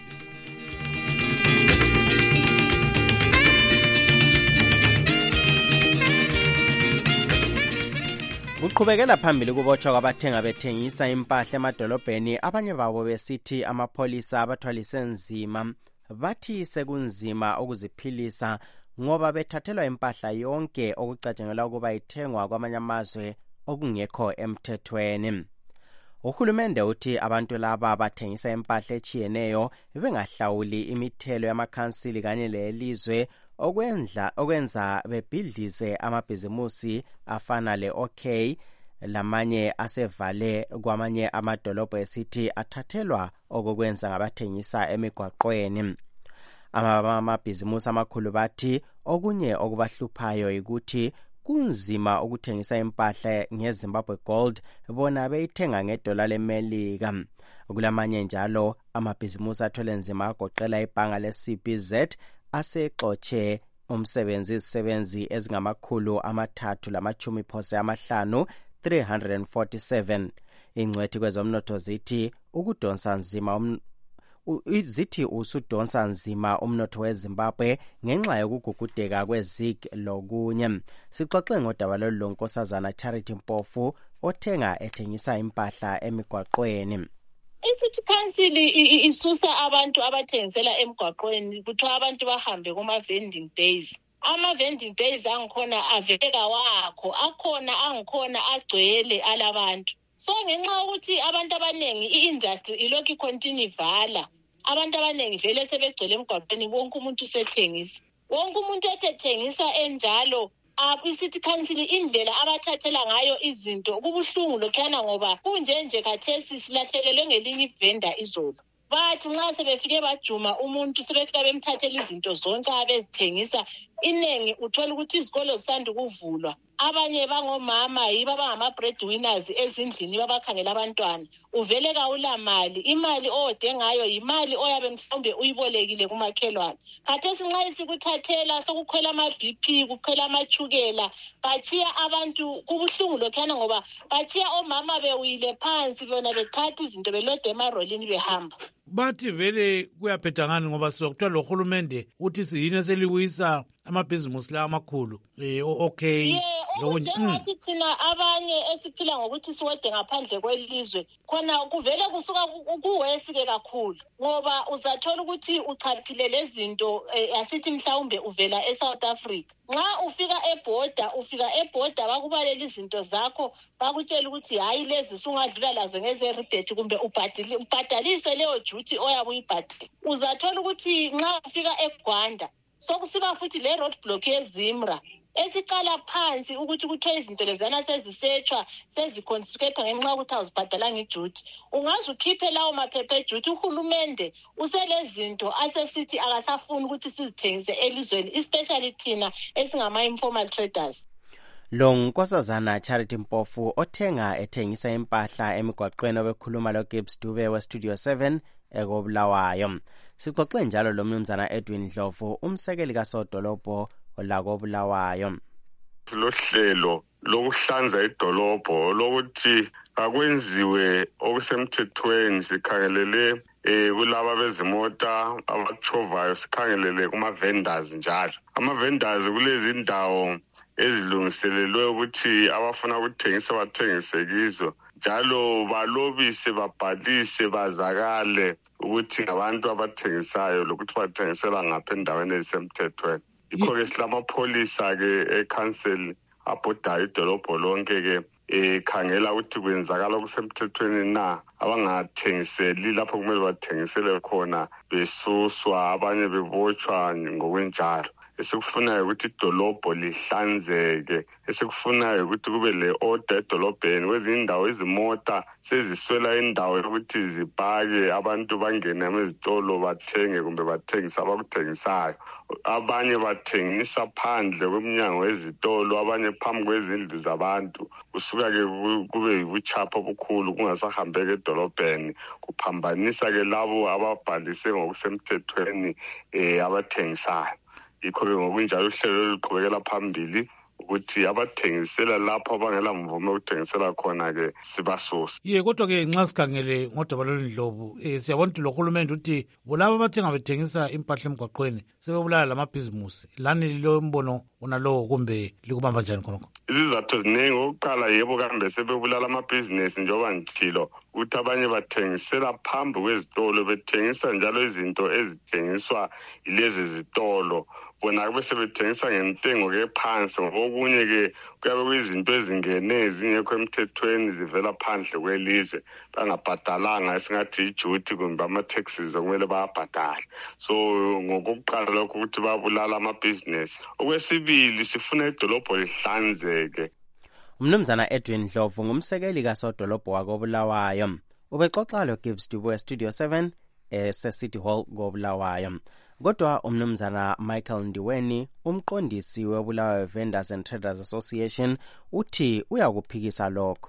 Kuqhubekela phambili ukubotshwa kwabathenga bethengisa impahla emadolobheni, abanye babo besithi amapholisa abathwalise nzima. Bathi sekunzima ukuziphilisa ngoba bethathelwa impahla yonke okucatshangelwa ukuba ithengwa kwamanye amazwe okungekho emthethweni. Uhulumende uthi abantu laba bathengisa impahla echiyeneyo bengahlawuli imithelo yamakhansili kanye lelizwe, okwenza bebhidlize amabhizimusi afana le-OK lamanye asevale kwamanye amadolobho esithi athathelwa okokwenza ngabathengisa emigwaqweni. Amabhizimusi amakhulu bathi okunye okubahluphayo ukuthi kunzima ukuthengisa impahla ngeZimbabwe Gold, bona beyithenga $1 leMelika. Kulamanye njalo amabhizimusi athwele nzima agoqela ibhanga le-CBZ asexotshe izisebenzi ezingama-350 347. Ingcwethi kwezomnotho zithi usudonsa nzima umnotho weZimbabwe ngenxa yokugugudeka kwezig lokunye. Sixoxe ngodaba lolu lonkosazana Charity Mpofu ethengisa impahla emigwaqweni. I-City Council isusa abantu abathengisela emgwaqweni kuthiwa abantu bahambe kuma-vending days. Ama-vending days angikhona aveka wakho, akhona angikhona agcwele alabantu. So ngenxa yokuthi abantu abaningi i-industry ilokhu icontinue vala, abantu abaningi vele sebegcwele emgwaqweni, wonke umuntu usethengisa. Wonke umuntu ethengisa enjalo, i-City Council indlela abathathela ngayo izinto kubuhlungu lokhana ngoba kunjenje khathesi silahlekelwe ngelinye ivenda izolo. Bathi nxa sebefike bajuma umuntu sebefika bemthathela izinto zonke abezithengisa, inengi uthola ukuthi izikolo zisanda ukuvulwa. Abanye bangomama yibo abangama-breadwinners ezindlini babakhangela abantwana. Uvele kawulamali, imali ode ngayo yimali oyabe mhlawumbe uyibolekile kumakhelwane. Khathesi nxa isikuthathela sokukhwela ama-BP, kukhwela amachukela, batshiya abantu kubuhlungu lokhana ngoba batshiya omama bewile phansi bona bethatha izinto belode emarolini behamba. Bathi vele kuyaphetha ngani ngoba sokuthiwa lo hulumende uthi siyini eselibuyisa amabhizimusi la amakhulu okay. Njengathi thina abanye esiphila ngokuthi siwede ngaphandle kwelizwe khona kuvele kusuka kuwesike kakhulu ngoba uzathola ukuthi uchaphile lezinto asithi mhlawumbe uvela eSouth Africa. Nxa ufika eboda bakubalela izinto zakho, bakutshela ukuthi hayi lezi sungadlula lazo ngeze-rebate kumbe ubhadaliswe leyo duty oyabe uyibhadile. Uzathola ukuthi nxa ufika eGwanda sokusiba futhi le road block yeZimra esiqala phansi ukuthi kuthiwe izinto lezana sezisetshwa seziconstructwa ngenxa yokuthi awuzibhadalanga iduty. Ungaze ukhiphe lawo maphepha eduty, uhulumende uselezinto asesithi akasafuni ukuthi sizithengise elizweni, especially thina esingama-informal traders. Lo nkosazana Charity Mpofu ethengisa impahla emigwaqweni obekhuluma loGibbs Dube weStudio 7 ekoBulawayo. Sixoxe njalo lo mnumzana Edwin Dlovu, umsekeli kasodolobho olakoBulawayo. Lo hlelo lokuhlanza idolobho lokuthi akwenziwe okusemthethweni. Sikhangelele kulaba bezimota abachovayo, sikhangelele kuma-vendors njalo. Ama-vendors kulezi indawo ezilungiselelwe ukuthi abafuna ukuthengisa bathengise kizo, njalo balobise, babhalise, bazakale ukuthi ngabantu abathengisayo lokuthi bathengisela ngapha endaweni ezisemthethweni. Yikho-ke silamapholisa-ke ekhanseli abhodayo idolobho lonke-ke khangela ukuthi kwenzakala okusemthethweni na, abangathengiseli lapho kumele bathengisele khona besuswa, abanye bebotshwa ngokwenjalo. Esikufunayo ukuthi idolobho lihlanzeke, esikufunayo ukuthi kube le-order edolobheni. Kwezinye indawo izimota seziswela indawo yokuthi zipake, abantu bangene ezitolo bathenge kumbe bathengise abakuthengisayo. Abanye bathengisa phandle kweminyango wezitolo, abanye phambi kwezindlu zabantu. Kusuka-ke kube yibuchapha obukhulu, kungasahambeki edolobheni, kuphambanisa-ke labo ababhalise ngokusemthethweni abathengisayo. Yikho-ke ngokunjalo uhlelo oluqhubekela phambili ukuthi abathengisela lapho abangela mvume ukuthengisela khona-ke sibasuse. Kodwa-ke nxa sikhangele ngodaba lolundlovu siyabona ukuthi lo hulumende uthi laba abathenga bethengisa impahla emgwaqweni sebebulala lamabhizimusi. Lani lo mbono unalowo kumbe likubamba njani khonokho? Izizathu ziningi. Okokuqala, yebo kambe sebebulala amabhizinesi njengoba ngithilo ukuthi abanye bathengisela phambi kwezitolo, bethengisa njalo izinto ezithengiswa yilezi zitolo. Bona kube sebethengisa ngentengo-ke ephansi, ngokunye-ke kuyabe kuyizinto ezingene ezingekho emthethweni zivela phandle kwelizwe, bangabhadalanga esingathi ijuti kumbe ama-taxes okumele bayabhadala. So ngokokuqala lokho ukuthi babulala amabhizinesi. Okwesibili, sifuna idolobho lihlanzeke. Umnumzana Edwin Ndlovu ngumsekeli kasodolobho wakoBulawayo ubexoxa lo-Gibbs Dubois Studio 7 ese-City Hall koBulawayo. Kodwa umnumzana Michael Ndiweni, umqondisi weBulawayo Vendors and Traders Association, uthi uyakuphikisa lokho.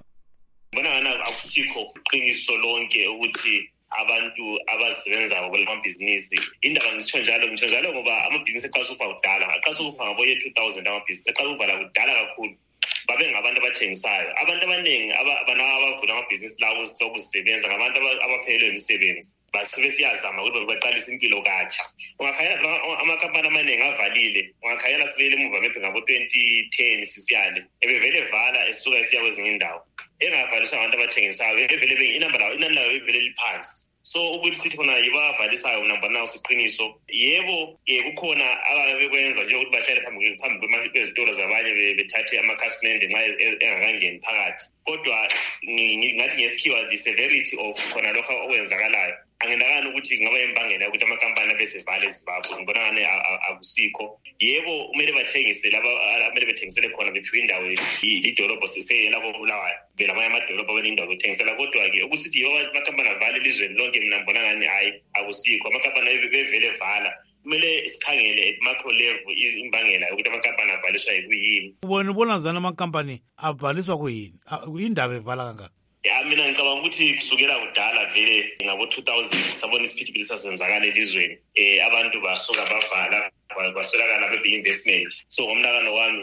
Bona akusikho iqiniso lonke ukuthi abantu abasebenza ngokwamabhizinisi indaba ngitsho njalo ngoba amabhizinisi eqala ukuba kudala, aqala ukuba ngabo ye 2000 amabhizinisi eqala ukuvala kudala kakhulu. Babe ngabantu abathengisayo, abantu abaningi abavula amabhizinisi lawo okusebenza ngabantu abaphelelwe imisebenzi. Basibe siyazama ukuthi baqalise impilo katsha. Ungakhayela amakampani amaningi avalile, ungakhayela sibele emuva mephe ngabo 2010 sisiyale ebevele vala esuka esiya kwezinye indawo engavaliswa abantu abathengisayo, evele inamba lawo ivele liphansi. So ukuthi sithi khona yibo avalisayo namba nawo siqiniso, yebo kukhona ababekwenza nje ukuthi bahlale phambi kwezitolo zabanye bethathe amakhasimende nxa engakangeni phakathi. Kodwa ngathi ngesikhiwa the severity of khona lokho okwenzakalayo anginakani ukuthi ngaba imbangela yokuthi amakampani abesevale eZimbabwe. Ngibona ngani akusikho. Yebo kumele bathengise laba kumele bethengisele khona bephiwe indawo idolobho seseyela koBulawayo belamanye amadolobho abanindawo bethengisela. Kodwa-ke ukusithi yibo amakampani avale elizweni lonke, mina ngibona ngani hayi akusikho. Amakampani bevele vala, kumele sikhangele at macro level imbangela yokuthi amakampani avaliswa yikuyini. Ubona zana amakampani avaliswa kuyini, indaba evala kangaka? Mina ngicabanga ukuthi kusukela kudala vele ngabo 2000 sabona isiphithiphithi sasenzakala elizweni. Abantu basuka bavala, kwaswelakala bebe-investment. So ngomnakano wami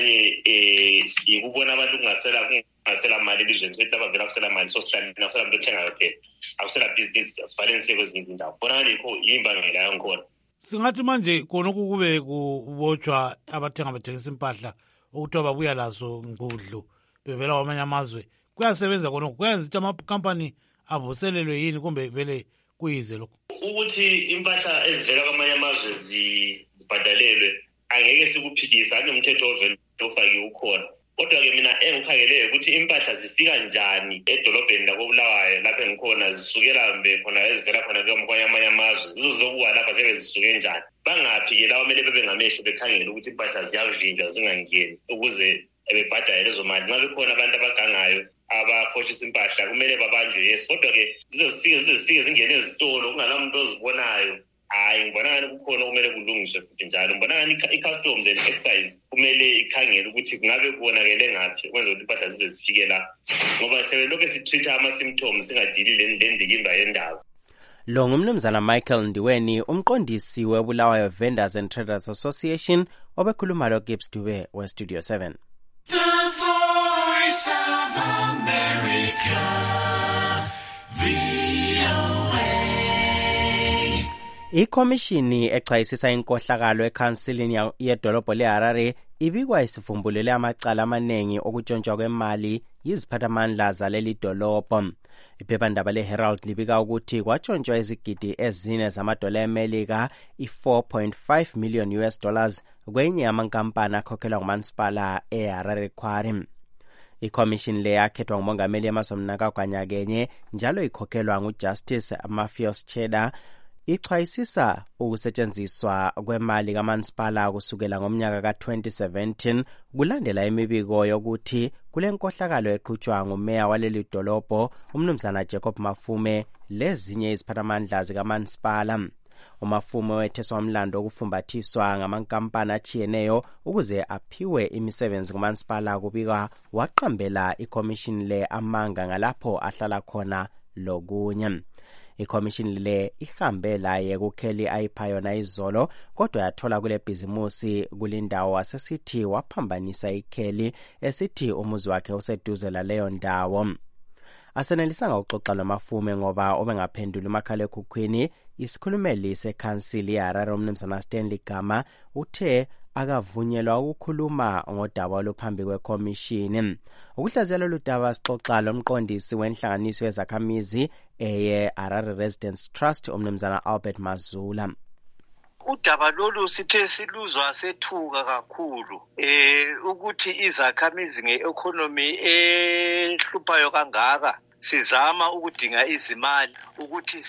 engxenye ikubona abantu kungasela mali elizweni, sethi abavela kusela mali, so sihlala kusela muntu othengayo phela, akusela business, asivaleni kwezinye izindawo. Bona ngani yikho yimbangela yangikhona. Singathi manje khonokho kube kubotshwa abathenga bathengisa impahla okuthiwa babuya lazo ngudlu bevela kwamanye amazwe, kuyasebenza khonokho? Kuyenza ukuthi amakampani avuselelwe yini kumbe vele kuyize lokho? Ukuthi impahla ezivela kwamanye amazwe zibhadalelwe angeke sikuphikisa, anomthetho ovela ofakiwe ukhona. Kodwa-ke mina engikhangeleyo ukuthi impahla zifika njani edolobheni lakoBulawayo lapho engikhona, zisukela mbe khona ezivela khona kwamanye amazwe zizokuwa lapha zibe zisuke njani. Bangaphi-ke lawo kumele bebe ngamehlo bekhangele ukuthi impahla ziyavinjwa zingangeni ukuze bebhadale lezo mali. Nxa bekhona abantu abagangayo abafoshisa impahla kumele babanjwe, yes. Kodwa-ke zizezifike zingene ezitolo kungalamuntu ozibonayo, hayi ngibona ngani kukhona kumele kulungiswe futhi njalo. Ngibona ngani i-customs and excise kumele ikhangele ukuthi kungabe kubonakele ngaphi ukwenza ukuthi impahla zize zifike la, ngoba sebelokhu sitreat-a ama-symptoms singadili lendikimba yendaba. Lo ngumnumzana Michael Ndiweni, umqondisi weBulawayo Vendors and Traders Association, obekhuluma lo-Gibbs Dube we-Studio 7. The Voice of America. America, VOA. Ikhomishini echayisisa inkohlakalo ekhansilini yedolobho leHarare ibikwa isivumbulele amacala amaningi okutshontsha kwemali yiziphathamandla zaleli dolobho. Iphephandaba leHerald libika ukuthi kwatshontshwa izigidi ezine zamadola eMelika i$4.5 million US dollars kwenye yamankampani akhokhelwa ngumasipala eHarare Quarry. Ikhomishini le yakhethwa ngumongameli Emmerson Mnangagwa nyakenye njalo ikhokhelwa nguJustice Mathios Cheda. Ichwayisisa ukusetshenziswa kwemali kamasipala kusukela ngomnyaka ka-2017 kulandela imibiko yokuthi kule nkohlakalo eqhutshwa ngumeya waleli dolobho umnumzana Jacob Mafume lezinye iziphathamandla zikamasipala. uMafume wetheswa umlando okufumbathiswa ngamankampani achiyeneyo ukuze aphiwe imisebenzi kumasipala kubika waqambela ikhomishini le amanga ngalapho ahlala khona lokunye. Ikhomishini le ihambe laye kuKelly ayipha izolo kodwa yathola kule bhizimusi kulindawo asesithi waphambanisa iKelly esithi umuzi wakhe useduze laleyo ndawo. Asenelisanga ukuxoxa loMafume ngoba ubengaphendula umakhalekhukhwini. Isikhulumeli sekhansili yeHarare umnumzana Stanley Gama uthe akavunyelwa ukukhuluma ngodaba oluphambi kwekhomishini. Ukuhlaziya lolu daba sixoxa lomqondisi wenhlanganiso yezakhamizi Harare Residents Trust umnumzana Albert Mazula. Udaba lolu sithe siluzwa sethuka kakhulu ukuthi izakhamizi ngeeconomy ehluphayo kangaka sizama ukudinga izimali ukuthi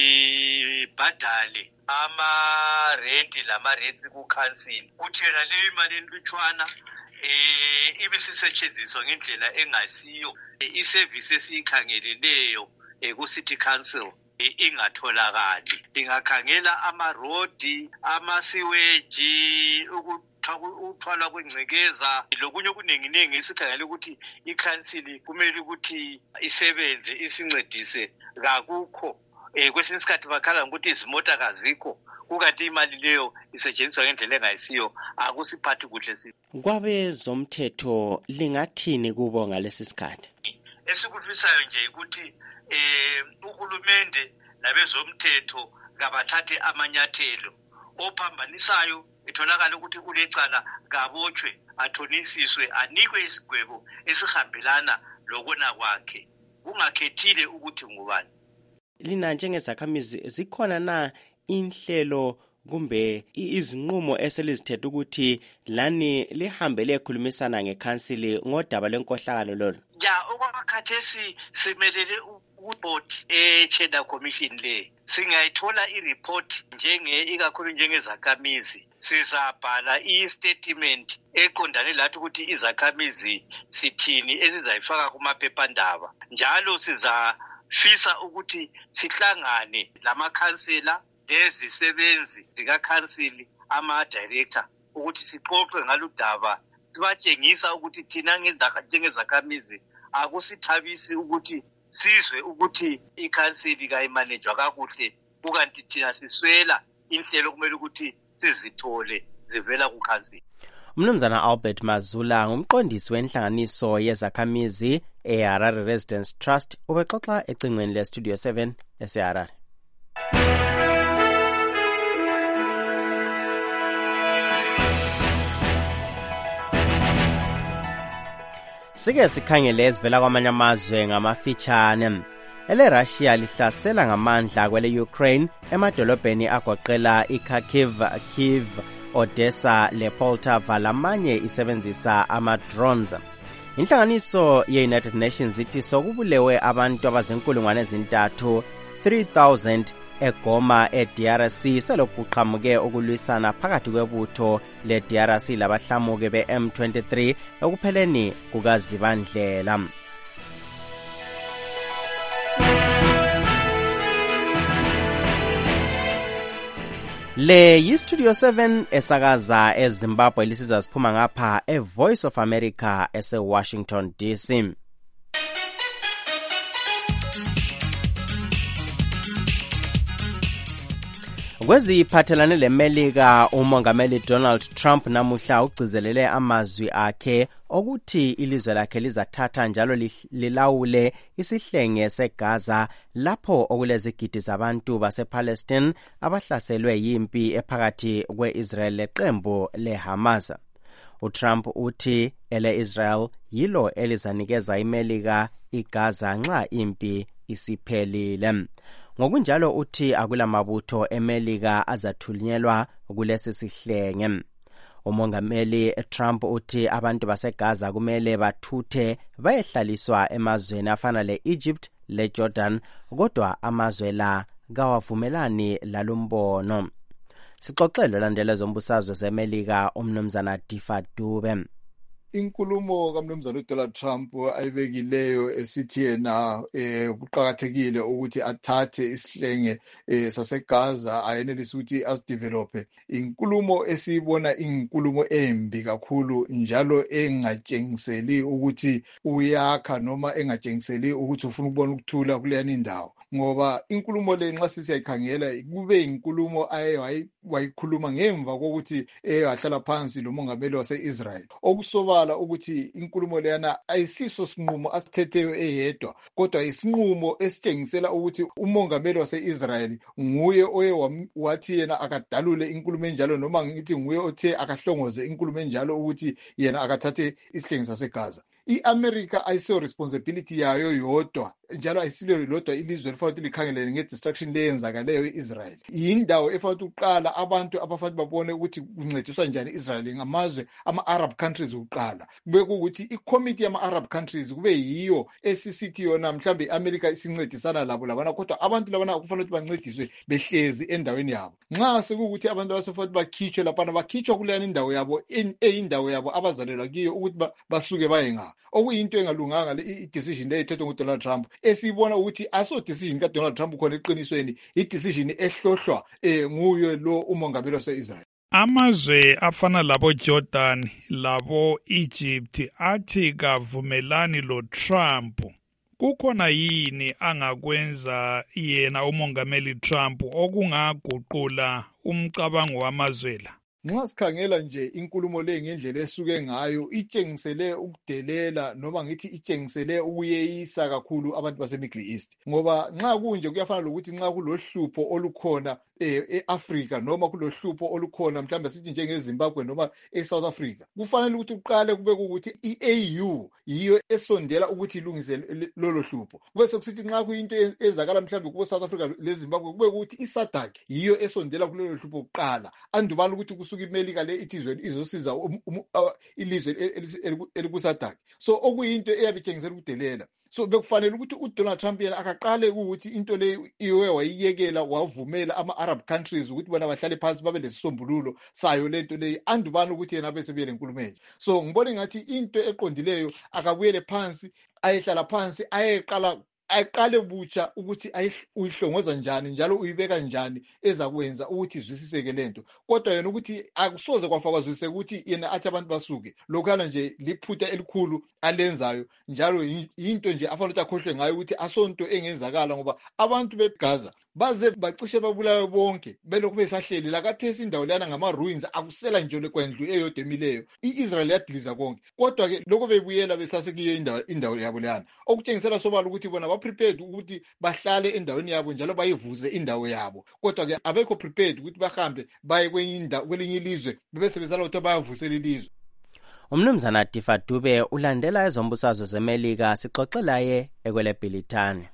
sibhadale ama-rent lama-rents ku-council uthi yena leyo imali enlutshwana ibisisetshenziswa ngendlela engasiyo isevisi esiyikhangeleleyo ku-city council ingatholakali. Ingakhangela amarodi, amasiweji, ukuthwala kwengcekeza lokunye okuningi isikhangele ukuthi ikhansili kumele ukuthi isebenze isincedise kakukho. Kwesinye isikhathi bakhala ngokuthi izimota kazikho kukanti imali leyo isetshenziswa ngendlela engayisiyo akusiphathi kuhle. Kwabezomthetho lingathini kubo ngalesi sikhathi? Esikufisayo nje ukuthi uhulumende nabezomthetho kabathathe amanyathelo ophambanisayo itholakala ukuthi ulecala kabotshwe athonisiswe anikwe isigwebo esihambelana lokona kwakhe kungakhethile ukuthi ngubani. Lina njengezakhamizi zikhona na inhlelo kumbe izinqumo eselizithethe ukuthi lani lihambe lekhulumisana ngekhansili ngodaba lenkohlakalo lolo? Ya okwakhathesi simelele uboard e-Cheddar Commission le singayithola i-report ikakhulu njengezakhamizi sizabhala i-statement eqondane lathi ukuthi izakhamizi sithini esizayifaka kumaphephandaba njalo sizafisa ukuthi sihlangane lamakhansela lezisebenzi zikakhansili ama-director ukuthi sixoxe ngaludaba sibatshengisa ukuthi thina njengezakhamizi akusithabisi ukuthi sizwe ukuthi ikhansili kayimanejwa kakuhle kukanti thina siswela inhlelo kumele ukuthi sizithole zivela kukhansili. Umnumzana Albert Mazula ngumqondisi wenhlanganiso yezakhamizi eHarare Residents Trust ubexoxa ecingweni leStudio 7 eseHarare. Sike sikhangele ezivela kwamanye amazwe ngamafitshane. EleRussia lihlasela ngamandla kwele Ukraine emadolobheni agoqela iKharkiv, Kyiv, Odessa lePoltava lamanye isebenzisa ama-drones. Inhlanganiso ye-United Nations ithi sokubulewe abantu abazinkulungwane ezintathu 3,000 eGoma eDRC selokuqhamuke ukulwisana phakathi kwebutho leDRC labahlamuke be-M23 ekupheleni kukazibandlela. Le yiStudio 7 esakaza eZimbabwe lisiza siphuma ngapha eVoice of America eseWashington DC. Kweziphathelane leMelika, umongameli Donald Trump namuhla ugcizelele amazwi akhe okuthi ilizwe lakhe lizathatha njalo lilawule isihlenge seGaza lapho okulezigidi zabantu basePalestine abahlaselwe yimpi ephakathi kwe-Israel leqembu leHamas. uTrump uthi ele-Israel yilo elizanikeza iMelika iGaza nxa impi isiphelile. Ngokunjalo uthi akulamabutho eMelika azathunyelwa kulesi sihlenge. Umongameli Trump uthi abantu baseGaza kumele bathuthe bayehlaliswa emazweni afana le-Egypt le-Jordan, kodwa amazwe la kawavumelani lalumbono. Sixoxelo landela zombusazwe zeMelika umnumzana Tifa Dube. Inkulumo kaMnumzana uDonald Trump ayibekileyo esithi yena kuqhakathekile ukuthi athathe isihlenge saseGaza ayenelisa ukuthi asidevelope. Inkulumo esibona inkulumo embi kakhulu njalo engatshengiseli ukuthi uyakha noma engatshengiseli ukuthi ufuna ukubona ukuthula kuleyani indawo. Ngoba inkulumo le nxa siyayikhangela kube inkulumo wayikhuluma ngemva kokuthi wahlala phansi lo mongameli wase-Israel. Okusobala ukuthi inkulumo leyana ayisiso sinqumo asithetheyo eyedwa, kodwa isinqumo esitshengisela ukuthi umongameli wase-Israel nguye oye wathi yena akadalule inkulumo enjalo, noma ngithi nguye othe akahlongoze inkulumo enjalo ukuthi yena akathathe isihlenge saseGaza. I-America ayisiyo responsibility yayo yodwa, njalo ayisilo lodwa ilizwe elifanele likhangelele nge-destruction leyenzakaleyo e-Israel. Yindawo efanele uqala abantu abafanele babone ukuthi kuncediswa njani i-Israel ngamazwe ama-Arab countries uqala. Kube kuthi i-committee yama-Arab countries kube yiyo esisithi yona mhlambe i-America isincedisana labo labana, kodwa abantu labana kufanele ukuthi bancediswe behlezi endaweni yabo. Nxa sekukuthi abantu abasefanele bakhitshwe lapana bakhitshwa kuleyani indawo yabo eyindawo yabo abazalelwa kiyo ukuthi basuke baye ngapha. Okuyinto engalunganga i-decision leyithethwe nguDonald Trump, esibona ukuthi aso decision kaDonald Trump khona eqinisweni i-decision ehlohlwa nguye lo umongameli wase-Israel. Amazwe afana labo Jordan labo Egypt athi kavumelani lo Trump. Kukhona yini angakwenza yena umongameli Trump okungaguqula umcabango wamazwe la? Nxa sikhangela nje inkulumo le ngendlela esuke ngayo itshengisele ukudelela noma ngithi itshengisele ukuyeyisa kakhulu abantu base-Middle East. Ngoba nxa kunje kuyafana lokuthi nxa kulohlupho olukhona e-Africa noma kulohlupho olukhona mhlawumbe sithi njengeZimbabwe noma eSouth Africa, kufanele ukuthi uqale kube ukuthi i-AU yiyo esondela ukuthi ilungise lolo hlupho. Kube sekusithi nxa kuyinto ezakala mhlawumbe kubo South Africa leZimbabwe kube ukuthi iSADC yiyo esondela kulelo hlupho kuqala, andubana ukuthi kusuka iMelika le ithizwe izosiza ilizwe elikuSADC. So okuyinto eyabitshengisela ukudelela. So bekufanele ukuthi uDonald Trump yena akaqale ukuthi into le iwe wayiyekela wavumela ama-Arab countries ukuthi bona bahlale phansi babe lesisombululo sayo lento leyi, andubana ukuthi yena bese buyele enkulumo enje. So ngibona ngathi into eqondile akabuyele phansi ayehlala phansi aqale butsha ukuthi uyihlongoza njani njalo uyibeka njani ezakwenza ukuthi izwisiseke lento. Kodwa yena ukuthi akusoze kwafakwaziseke ukuthi yena athi abantu basuke, lokhana nje liphutha elikhulu alenzayo, njalo into nje afanele ukuthi akhohlwe ngayo ukuthi asonto engenzakala, ngoba abantu beGaza baze bacishe babulawe bonke belokhu besahleli lakathesi indawo leyana ngama-ruins, akusela nje kwendlu eyodwa emileyo. I-Israel yadiliza konke, kodwa ke lokho bebuyela besasekiyo indawo yabo leyana, okutshengisela sobala ukuthi bona ba-prepared ukuthi bahlale endaweni yabo njalo bayivuze indawo yabo, kodwa ke abekho prepared ukuthi bahambe baye kwelinye ilizwe bebese besala ukuthi bayavusela ilizwe. Umnumzana Tifa Dube ulandela ezombusazwe zeMelika, sixoxela ye ekweleBhilitane.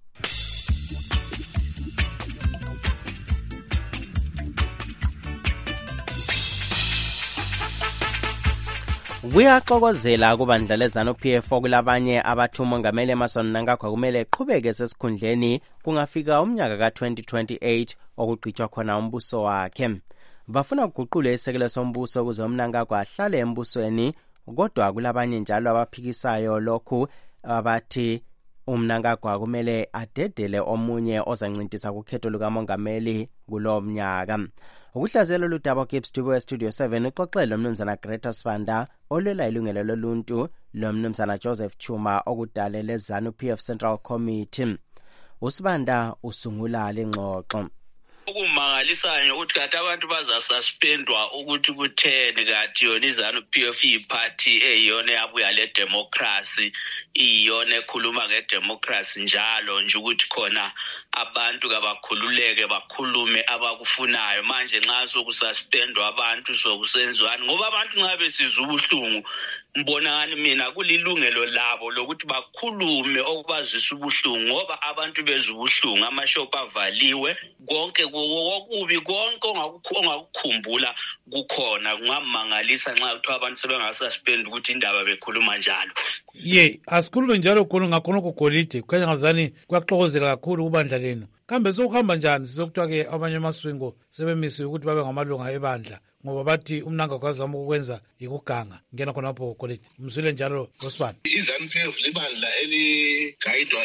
Kuyaxokozela kubandla leZANU-PF kulabanye abathi umongameli Emmerson Mnangagwa kumele eqhubeke sesikhundleni kungafika umnyaka ka-2028 okugqitywa khona umbuso wakhe. Bafuna ukuguqula isekelo sombuso ukuze uMnangagwa ahlale embusweni, kodwa kulabanye njalo abaphikisayo lokhu abathi uMnangagwa kumele adedele omunye ozancintisa kukhetho lukamongameli kulo mnyaka. Ukuhlazela ludaba Gibbs Dube Studio 7 uxoxele umnumzana Greta Sibanda olwela ilungelo loluntu lomnumzana Joseph Chuma okudale leZANU-PF Central Committee. uSibanda usungula lengxoxo. Ukumangala okumangalisayo ukuthi kade abantu bazasuspendwa ukuthi kutheni kade yona iZANU-PF iyiphathi eyiyona yabuya le democracy iyona ekhuluma ngedemocracy njalo nje ukuthi khona abantu kabakhululeke bakhulume abakufunayo. Manje nxa sokususpendwa abantu sokusenziwani ngoba abantu nxa besizwa ubuhlungu ngibona ngani mina kulilungelo labo lokuthi bakhulume okubazisa ubuhlungu ngoba abantu bezwa ubuhlungu, amashopu avaliwe, konke okubi konke ongakukhumbula kukhona. Kungamangalisa nxa kuthiwa abantu sebengasuspend ukuthi indaba bekhuluma njalo. Asikhulume njalo khona ngakhona kugolide kukhanya ngazani kuyaxokozela kakhulu kubandla lenu. Kambe sokuhamba njani sizokuthiwa-ke abanye amaswingo sebemisiwe ukuthi babe ngamalunga ebandla ngoba bathi umnanga kwazama ukwenza yikuganga. Ngena khonapho golide mzwile njalo Rosibani. iZANU-PF libandla eligayidwa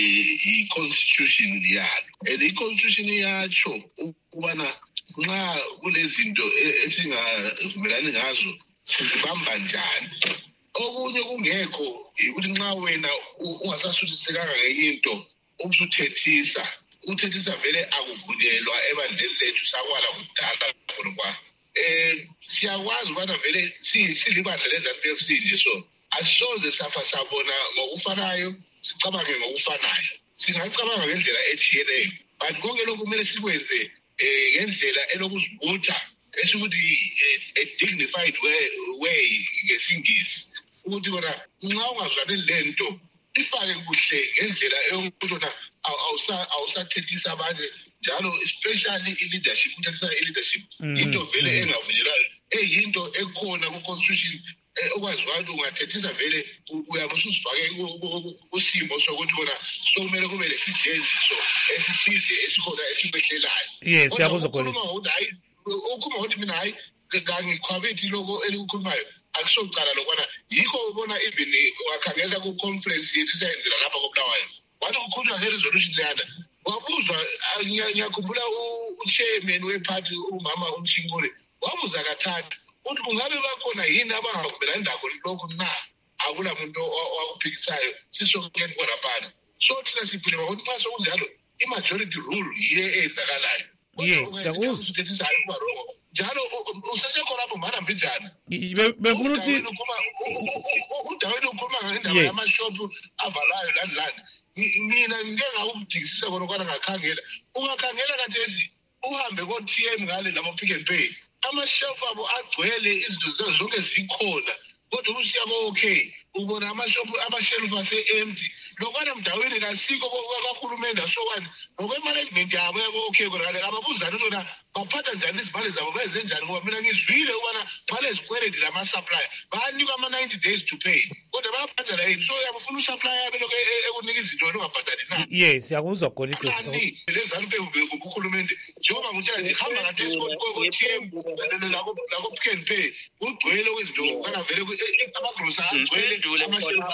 i-constitution yalo. I-constitution yatsho ukubana nxa kunezinto esingavumelani ngazo sizibamba njani. Okunye kungekho ukuthi nxa wena ungasasuthisekanga ngeyinto ubusuthethisa uthethisa vele akuvunyelwa ebandleni lethu sakwala kudala ngoba siyakwazi ukubana vele silibandla leZANU-PF sinje so asisoze safa sabona ngokufanayo sicabange ngokufanayo. Singacabanga ngendlela etshiyeneyo but konke lokhu kumele sikwenze ngendlela elokuzibutha esikuthi a dignified way ngesingisi ukuthi kona nxa ungazwani lento ifake kuhle ngendlela yokuthi awusathethisa abanye njalo especially i-leadership uthethisa i-leadership into vele engavunyelwayo eyinto ekhona ku-constitution okwaziwayo ukuthi ungathethisa vele uyabe ususifake kusimo sokuthi kona sokumele kube lesijenziso esithize esikhona esimehlelayo. Siyakuzwa golide. Ukhuluma ukuthi mina hayi kangikhwabethi loko elikukhulumayo akusocala lokwana yikho ubona even wakhangela ku-conference yethu isayenzela lapha koBulawayo wathi kukhulunywa nge-resolution leyana wabuzwa ngiyakhumbula u-chairman wephathi umama uMshinkule wabuza kathathu ukuthi kungabe bakhona yini abangavumelani ndakho lokhu na akula muntu owakuphikisayo sisokeni konaphana. So thina siphilima ukuthi nxa sokunjalo i-majority rule yiyo eyenzakalayo. Siyakuzwa. Njalo usesekhona lapho mahambe njani. Befuna ukuthi uDawidi ukhuluma ngendaba yamashopu avalayo lani. Mina ngike ngakudikisisa konokwana ngakhangela. Ungakhangela kathesi uhambe ko-TM ngale labo Pick n Pay. Amashelf abo agcwele izinto zonke zikhona. Kodwa usiya ko-okay ubona amashelf ase-empty. Lokwana mdaweni kasikho kahulumende asokani ngokwe-management yabo yako-okay konakale ababuzani ukuthi bona baphatha njani izimali zabo benze njani ngoba mina ngizwile ukubana phale zikweledi lama-supplier bayanikwa ama-90 days to pay kodwa bayabhadala yini so yabafuna usuplier yabe lokhu ekunika izinto wena ungabhadali na. Siyakuzwa golide. LeZANU-PF kuhulumende njengoba ngutshela nje hamba kathesi ko-TM lako-Pick n Pay kugcwele kwezinto kana vele amagrosa agcwele amashelf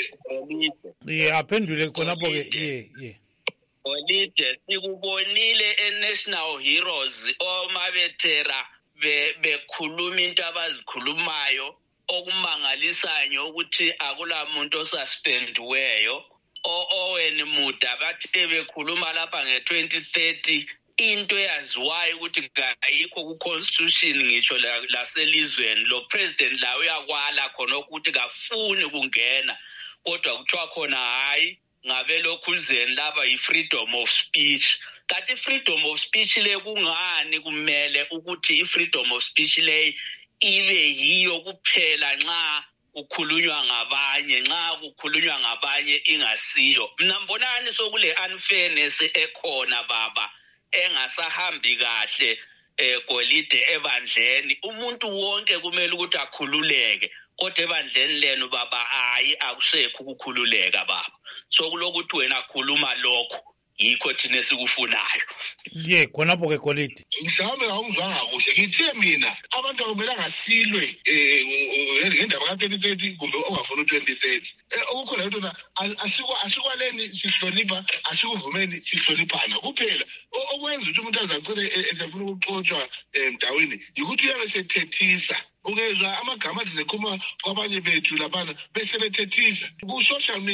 agcwele. Aphendule khonapho-ke Golide sikubonile e-National Heroes omabethera bekhuluma into abazikhulumayo okumangalisayo ukuthi akula muntu osuspendiweyo oweni muda bathe bekhuluma lapha nge-2030 into eyaziwayo ukuthi ayikho ku-constitution ngisho laselizweni lo president la uyakwala khona ukuthi kafuni kungena kodwa kuthiwa khona hayi ngabe lokhuzeni laba yi-freedom of speech. Kanti i-freedom of speech le kungani kumele ukuthi i-freedom of speech le ibe yiyo kuphela nxa kukhulunywa ngabanye, nxa kukhulunywa ngabanye ingasiyo? Mina mbonani sokule unfairness ekhona baba engasahambi kahle golide ebandleni. Umuntu wonke kumele ukuthi akhululeke kodwa ebandleni lenu baba hayi akusekho ukukhululeka baba. So kulokuthi wena khuluma lokho yikho thina esikufunayo. Khonapho-ke golide. Mhlawumbe awungizwanga kuhle ngithe mina abantu akumelanga silwe ngendaba ka-2030 kumbe ongafuni u-2030 okukhona into na asikwaleni sihlonipha asikuvumeni sihloniphana kuphela. Okwenza ukuthi umuntu azacile esefuna ukuxotshwa mdaweni yikuthi uyabe sethethisa ungezwa amagama athi zekhuluma kwabanye bethu laphana bese bethethisa ku-social media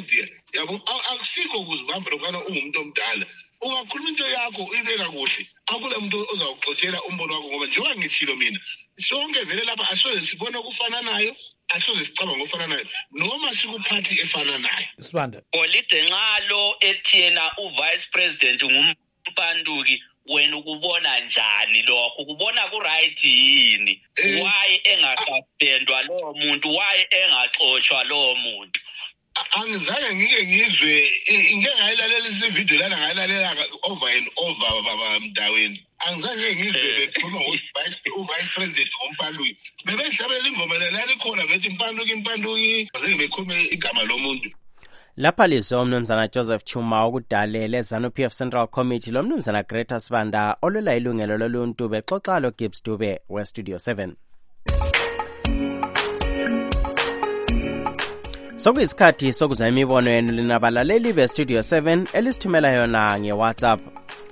yabo akusikho ukuzibamba lokana ungumuntu omdala ungakhuluma into yakho uyibeka kuhle akule muntu ozawuxothela umbono wakho ngoba njengoba ngithilo mina sonke vele lapha asoze sibona okufananayo asoze sicabanga ngofananayo noma sikuphathi efananayo Sibanda Polide nxalo ethiyena uvice president ngumpanduki wena ukubona njani lokho kubona ku right yini why engasuspendwa lo muntu why engaxoshwa lo muntu angizange ngike ngizwe ngeke ngayilalela isivideo lana ngayilalela over and over baba Mdaweni angizange ngizwe bekhuluma ngovice president ngompanduki bebehlabela ingoma lana ikhona bethi impanduki azange bekhulume igama lomuntu lapha lizo umnumzana Joseph Chuma okudalela ZANU-PF Central Committee lo mnumzana Greta Sibanda olwela ilungelo loluntu bexoxa lo Gibbs Dube we Studio 7 Sokuyisikhathi sokuza imibono yenu linabalaleli be Studio 7 elisithumela yona nge WhatsApp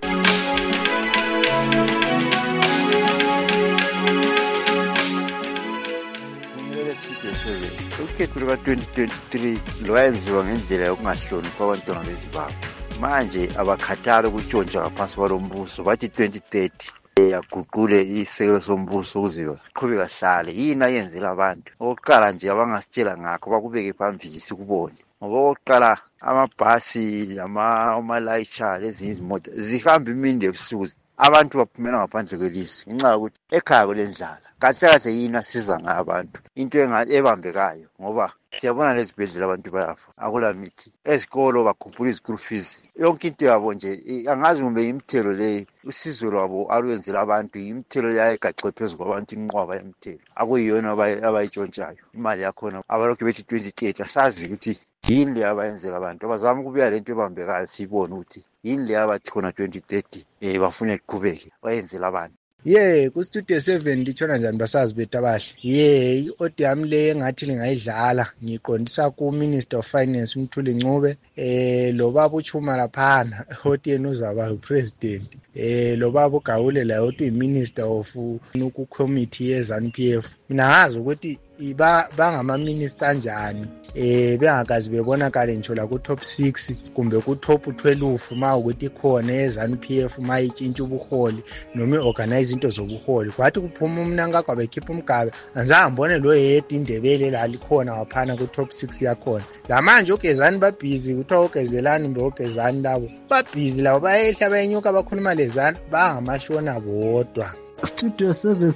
ukhetho luka-2023 lwayenziwa ngendlela yokungahloniphi abantwana beZimbabwe manje abakhathali ukutshontsha ngaphansi kwalo mbuso bathi 2030 yaguqule isekelo sombuso ukuze qhubeka hlale yini ayenzela abantu okokuqala nje abangasitshela ngakho bakubeke phambili sikubone ngoba okokuqala amabhasi amalayitsha lezinye izimota zihamba imini ebusuku abantu baphumela ngaphandle kwelizwe ngenxa yokuthi ekhaya kulendlala kahle yini asiza ngabantu into ebambekayo ngoba siyabona lezibhedlela abantu bayafa akula mithi ezikolo bakhuphula izikuru fees yonke into yabo nje angazi kumbe imithelo le usizo lwabo alwenzela abantu imithelo yayigaxwe phezulu kwabantu inqwaba yemithelo akuyiyona abayitshontshayo imali yakhona abalokhu bethi 2030 asazi ukuthi yini le abayenzela abantu abazama ukubuya lento ebambekayo sibone ukuthi yini le abathi khona 2030 bafuna iqhubeke bayenzela abantu ku-Studio 7 litshona njani basazi bethu abahle i-odi yami le engathi lingayidlala ngiqondisa ku-Minister of Finance uMthuli Ncube lo baba uChuma laphana oti yena uzaba upresident lo baba uGawule la oti uyiminister of ku-committee ye-ZANU-PF mina ngazi ukuthi bangama-minister njani bengakazi bebonakale ngisho la ku-top 6 kumbe ku-top 12 ma ukuthi khona ye-ZANU-PF ma itshintsha ubuholi noma i-organize into zobuholi kwathi kuphuma umnankagwa bekhipha umgabe anzange ngibone lo yedwa indebele lalikhona waphana ku-top 6 yakhona la manje ogezani babhizi kuthiwa ogezelani mbe ogezani labo babhizi labo bayehla bayenyuka bakhuluma lezana bangamashona bodwa Studio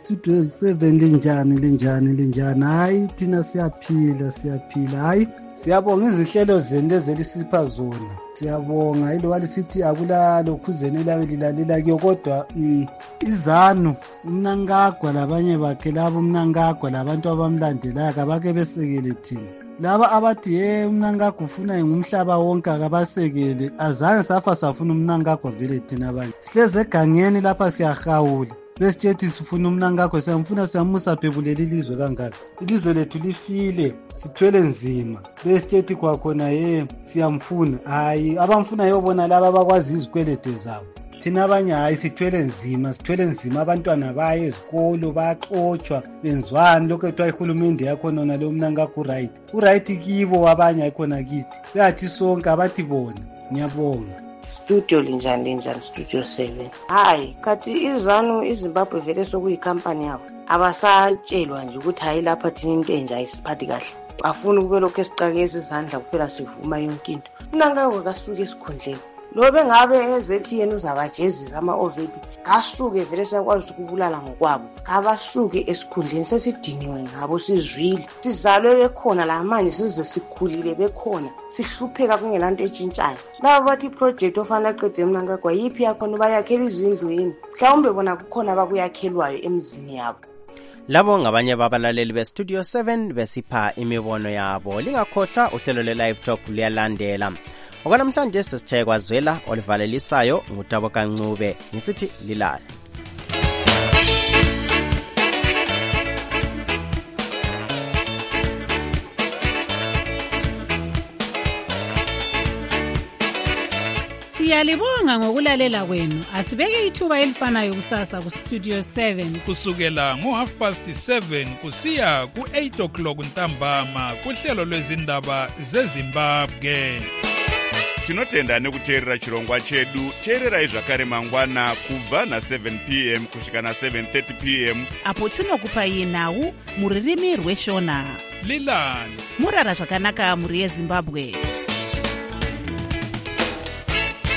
7 linjani hayi thina siyaphila hayi siyabonga izinhlelo zenu ezelisipha zona siyabonga ilo walisithi akulalo khuzene lawe lilalela kuyo kodwa izanu umnankagwa labanye bakhe labo umnankagwa labantu abamlandelayo kabake besekele thina laba abathi umnankagwa ufuna ngumhlaba wonke akabasekele azange safuna umnankagwa vele thina abanye sihleze egangeni lapha siyahawula besitshethi sifuna umnankagwa siyamfuna siyamusa phebuleli ilizwe kangaka ilizwe lethu lifile sithwele nzima besitshethi kwakhona siyamfuna hayi abamfuna yobona laba abakwazi izikwelede zabo thina abanye hayi sithwele nzima abantwana baye ezikolo baxotshwa benzwani lokho ethiwa ihulumende yakhona nalo umnankagwa uright kibo abanye ayikhona kithi beyathi sonke abathi bona ngiyabonga Studio linjani Studio 7 hayi kathi izanu iZimbabwe vele sokuyikampani yabo abasatshelwa nje ukuthi hayi lapha thina into enje ayisiphathi kahle afuna ukube lokho esiqakeza izandla kuphela sivuma yonke into umnankagwa kasuke esikhundleni lo bengabe ezethi yena uzabajezisa ama-oveti kasuke vele siyakwazi ukubulala ngokwabo kabasuke esikhundleni sesidiniwe ngabo sizwile sizalwe bekhona la manje size sikhulile bekhona sihlupheka kungelanto etshintshayo laba bathi iproject ofana aqede umnankagwa yiphi yakhona bayakhela izindlu yini mhlawumbe bona kukhona abakuyakhelwayo emzini yabo labo ngabanye babalaleli be-Studio 7 besipha imibono yabo lingakhohlwa uhlelo le-live talk liyalandela okwanamhlanje sesitshaye kwazwela olivalelisayo ngutabo kancube ngisithi lilale Siyalibonga ngokulalela kwenu. Asibeke ithuba elifanayo kusasa ku-Studio 7 kusukela ngo-7:30 kusiya ku-8 o'clock ntambama kuhlelo lwezindaba zeZimbabwe. tinotenda nekuteerera chirongwa chedu. teererai zvakare mangwana kubva na7 p.m. kusvika na7:30 p.m. apo tinokupai nhau muririmi rweshona. lilani murara zvakanaka mhuri yezimbabwe.